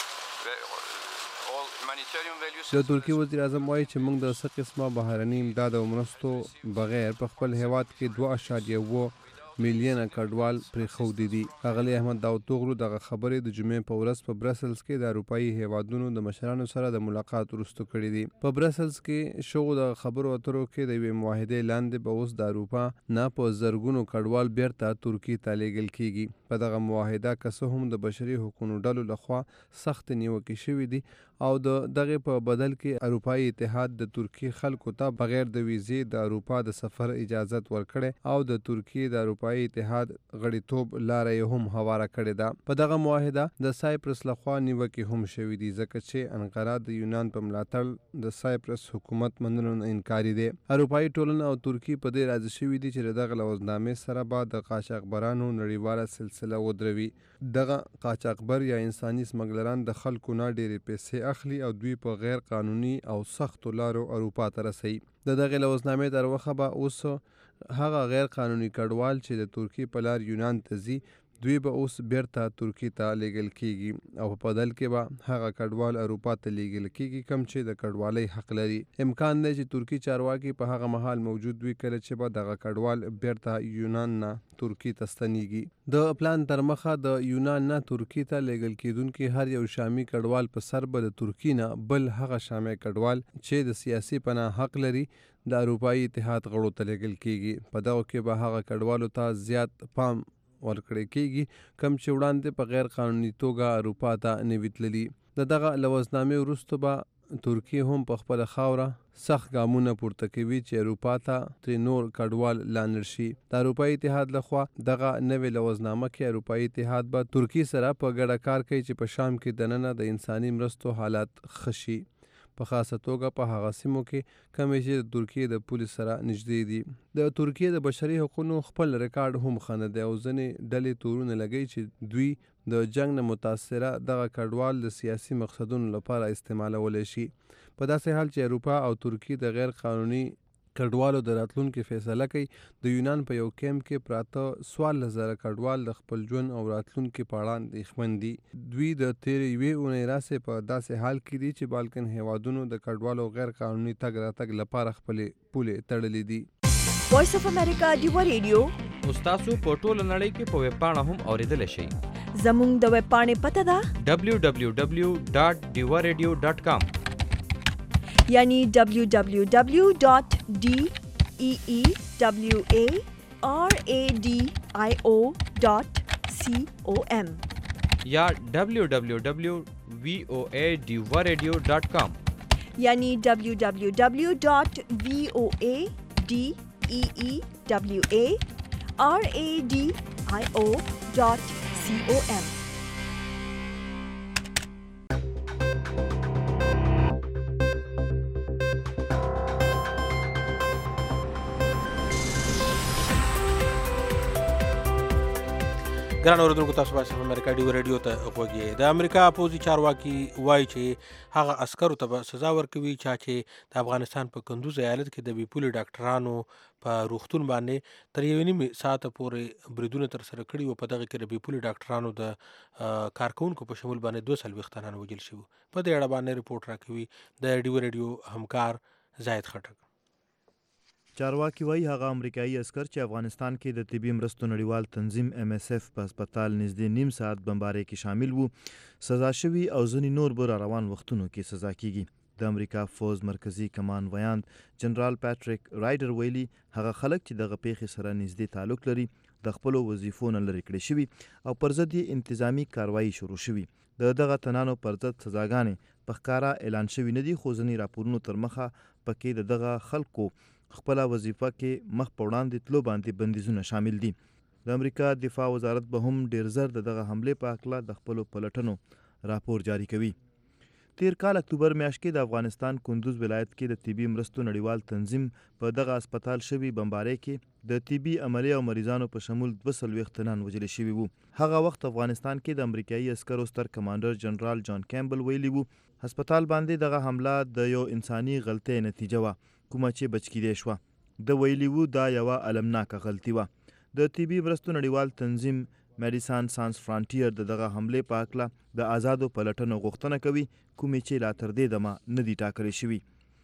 Speaker 14: د ترکي وزیر اعظم وایي چې موږ د څه قسمه بهرني امداد او مرستو بغیر په خپل هیواد کې دوه اعشاریه اووه میلیونه کډوال پرېښودي دي. ښاغلي احمد داوطوغلو دغه خبرې د جمعې په ورځ په برسلز کې د اروپایي هیوادونو د مشرانو سره د ملاقات وروسته کړي دي. په برسلز کې شوو د خبرو اترو کې د یوې معاهدې لاندې به اوس د اروپا نه په زرګونو کډوال بیرته ترکي ته لیږل کیږي. په دغه معاهده که څه هم د بشري حقوقو ډلو لخوا سخت نیوکې شوي دي او د دغه په بدل کې اروپایي اتحاد د ترکي خلکو ته بغیر د ویزې د اروپا د سفر اجازت ورکړي او د ترکي د اروپایي اتحاد غړیتوب لاره یې هم هواره کړې ده. په دغه معاهده د سایپرس لخوا نیوکې هم شوي دي ځکه چې انقره د یونان په ملاتړ د سایپرس حکومت منلو نه انکاري دی. اروپایي ټولنه او ترکي په دې راضي شوي دي چې دغه لوزنامې سره به د قاچاقبرانو نړیواله سلسله ودروي. دغه قاچاقبر یا انساني سمګلران د خلکو نه ډېرې پیسې اخلي او دوی په غیر قانوني او سختو لارو اروپا ته رسوي. د دغې لوزنامې تر وخه به اوس هغه غیر قانوني کډوال چې د ترکي په لار یونان ته ځي دوی به اوس بیرته ترکي ته لیږل کیږي او په بدل کې به هغه کډوال اروپا ته لیږل کیږي کوم چې د کډوالۍ حق لري. امکان دی چې ترکي چارواکي په هغه مهال موجود وي کله چې به دغه کډوال بیرته یونان نه ترکي ته ستنیږي. د پلان تر مخه د یونان نه ترکي ته لیږل کیدونکي هر یو شامي کډوال په سر به د ترکي نه بل هغه شامي کډوال چې د سیاسي پناه حق لري د اروپایي اتحاد غړو ته لیږل کیږي. په دغه کې به هغه کډوالو ته زیات پام ورکړی کیږي کم چې وړاندې په غیر قانوني توګه اروپا ته نوي تللي. د دغه لوزنامې وروسته به ترکیه هم په خپله خاوره سخت ګامونه پورته کوي چې اروپا ته ترې نور کډوال لانر شي. د اروپایي اتحاد لخوا دغه نوې لوزنامه کې اروپایي اتحاد به ترکیه سره په ګډه کار کوي چې په شام کې دننه د انساني مرستو حالات ښه شي، په خاصه توګه په هغه سیمو کې کومې چې د ترکیې د پولې سره نږدې دي. د ترکیې د بشري حقوقو خپل ریکارډ هم ښه نه دی او ځینې ډلې تورونه لګوي چې دوی د جنگ نه متاثره دغه کډوال د سیاسي مقصدونو لپاره استعمالولی شي. په داسې حال چې اروپا او ترکیې د غیر قانوني کډوالو د راتلونکي فیصله کوي. د یونان په یو کیمپ کې پراته څوارلس زره کډوال د خپل ژوند او راتلونکي په اړه اندېښمن دي. دوی د تېرې یوې اونۍ راسې په داسې حال کې دي چې بالکن هیوادونو د کډوالو غیر قانوني تګ راتګ لپاره خپلې پولې تړلې دي.
Speaker 1: وایس اف امریکا ډیوا ریډیو
Speaker 12: تاسو په ټوله نړۍ کې په ویب پاڼه هم اورېدلی شئ.
Speaker 1: زموږ د ویب پاڼې پته ده
Speaker 12: دبلیو دبلیو دبلیو ډاټ ډیوا ریډیو ډاټ کام
Speaker 1: یعنی دبلیو دبلیو دبلیو ډاټ ډي ای ای دبلیو ای آر ای ډي آی او ډاټ سی او ایم
Speaker 12: یا دبلیو دبلیو دبلیو وی او ای ډیوا ریډیو ډاټ کام
Speaker 1: یعنی دبلیو دبلیو دبلیو ډاټ وی او ای ډي ای ای دبلیو ای آر ای ډي آی او ډاټ سی او ایم.
Speaker 3: ګران اوریدونکو تاسو باید په امریکا ډیو ریډیو ته غوږی. د امریکا پوځي چارواکي وایي چې هغه عسکرو ته به سزا ورکوي چا چې د افغانستان په کندوز ایالت کې د بې پولې ډاکټرانو په روغتون باندې تر یوې نیمې ساعته پورې بریدونه ترسره کړي وو. په دغه کې د بې پولې ډاکټرانو د کارکوونکو په شمول باندې دوه څلوېښت تنان وژل شوي. په دې اړه باندې رپورټ راکوي د ډیو ریډیو همکار زاید خټک.
Speaker 13: چارواکي وایي هغه امریکایي عسکر چې افغانستان کې د طبي مرستو نړیوال تنظیم ایم اس اف په هسپتال نږدې نیم ساعت بمبارۍ کې شامل وو سزا شوي او ځینې نور به را روان وختونو کې سزا کیږي. د امریکا فوز مرکزی کمان ویاند جنرال پیټریک رایډر ویلي هغه خلک چې دغه پیښې سره نږدې تعلق لري د خپلو وظیفو نه لرې کړي شوي او پر ضد یې انتظامي کاروایي شروع شوي. د دغه تنانو پر ضد سزاګانې په ښکاره اعلان شوي نه دي خو ځینې راپورونو تر مخه پکې د دغه خلکو خپله وظیفه کې مخ په وړاندې تلو باندې بندیزونه شامل دي. د امریکا دفاع وزارت به هم ډیر زر د دغه حملې په هکله د خپلو پلټنو راپور جاری کوي. تیر کال اکتوبر میاشت کې د افغانستان کندوز ولایت کې د طبي مرستو نړیوال تنظیم په دغه هسپتال شوي بمبارۍ کې د طبي عملې او مریضانو په شمول دوه څلوېښت تنان وژلي شوي وو. هغه وخت افغانستان کې د امریکایي عسکرو ستر کمانډر جنرال جان کیمبل ویلي وو هسپتال باندې دغه حمله د یو انساني غلطۍ نتیجه وه کومه چې بچ کیدی شوه. د ویلي وو دا یوه المناکه غلطي وه. د طبي مرستو نړیوال تنظیم میډیسان سانس فرانټیر د دغه حملې په هکله د آزادو پلټنو غوښتنه کوي کومې چې لا تر دې دمه نه دي ټاکلې شوي.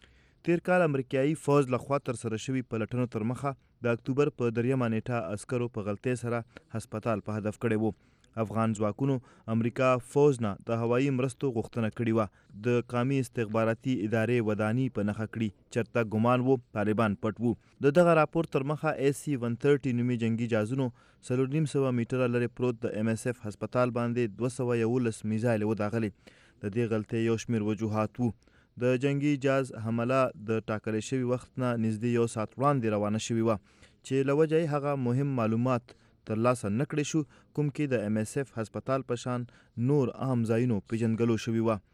Speaker 13: تیر کال امریکایي فوز لخوا ترسره شوي پلټنو تر مخه د اکتوبر په دریمه نیټه عسکرو په غلطۍ سره هسپتال په هدف کړی وو. افغان ځواکونو امریکا فوز نه د هوایي مرستو غوښتنه کړې وه. د قومي استخباراتي ادارې وداني په نښه کړي چېرته ګمان وو طالبان پټ وو. د دغه راپور تر مخه ای سی ون تھرټي نومي جنګي جازونو څلور نیم سوه میټره لرې پروت د ایم اس اف هسپتال باندې دوه سوه یولس میزایل وداغلې. د دې غلطۍ یو شمېر وجوهات وو. د جنګي جاز حمله د ټاکلی شوي وخت نه نږدې یو ساعت وړاندې روانه شوې وه چې له وجې هغه مهم معلومات ترلاسه نه کړی شو کوم کې د ایم اس اف هسپتال په شان نور اهم ځایونو پیژندګلو شوي وه.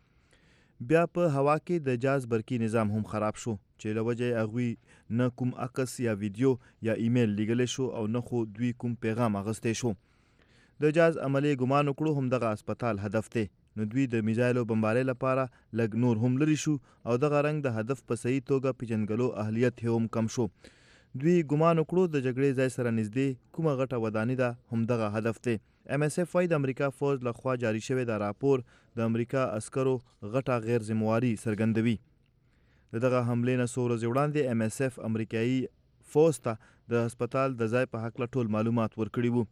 Speaker 13: بیا په هوا کې د جاز برقي نظام هم خراب شو چې له وجې هغوی نه کوم عکس یا ویډیو یا ایمیل لیږلی شو او نه خو دوی کوم پیغام اخیستی شو. د جاز عملې ګمان وکړو هم دغه هسپتال هدف دی نو دوی د میزایلو بمبارۍ لپاره لږ نور هم لرې شو او دغه رنګ د هدف په صحیح توګه پیژندګلو اهلیت هم کم شو. دوی ګمان وکړو د جګړې ځای سره نږدې کومه غټه وداني ده همدغه هدف دی. ایم اس اف وايي د امریکا فوج لخوا جاری شوی دا راپور د امریکا عسکرو غټه غیر ذمواري څرګندوي. د دغه حملې نه څو ورځې وړاندې ایم اس اف امریکایي فوج ته د هسپتال د ځای په هکله ټول معلومات ورکړي وو.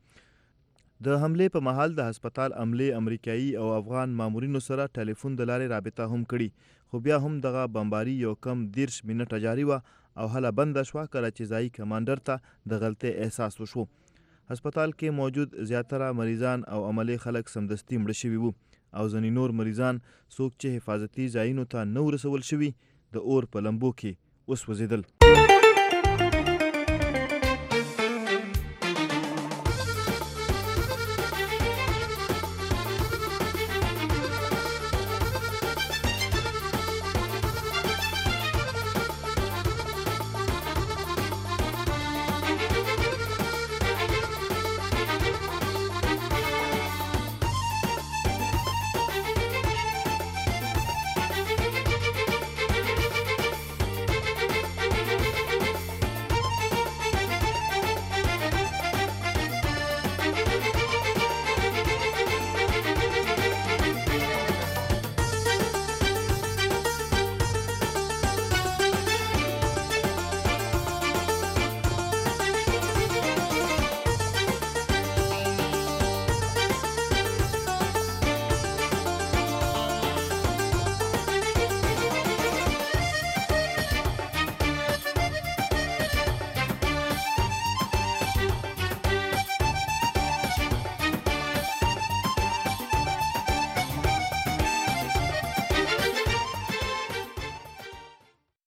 Speaker 13: د حملې په مهال د هسپتال عملې امریکایي او افغان مامورینو سره ټلیفون د لارې رابطه هم کړي خو بیا هم دغه بمباري یو کم دیرش منټه جاري وه او هله بنده شوه کله چې ځایي کمانډر ته د غلطۍ احساس وشو. هسپتال کې موجود زیاتره مریضان او عملې خلک سمدستي مړه شوي وو او ځینې نور مریضان څوک چې حفاظتي ځایونو ته نه ورسول شوي د اور په لمبو کې وسوځېدل.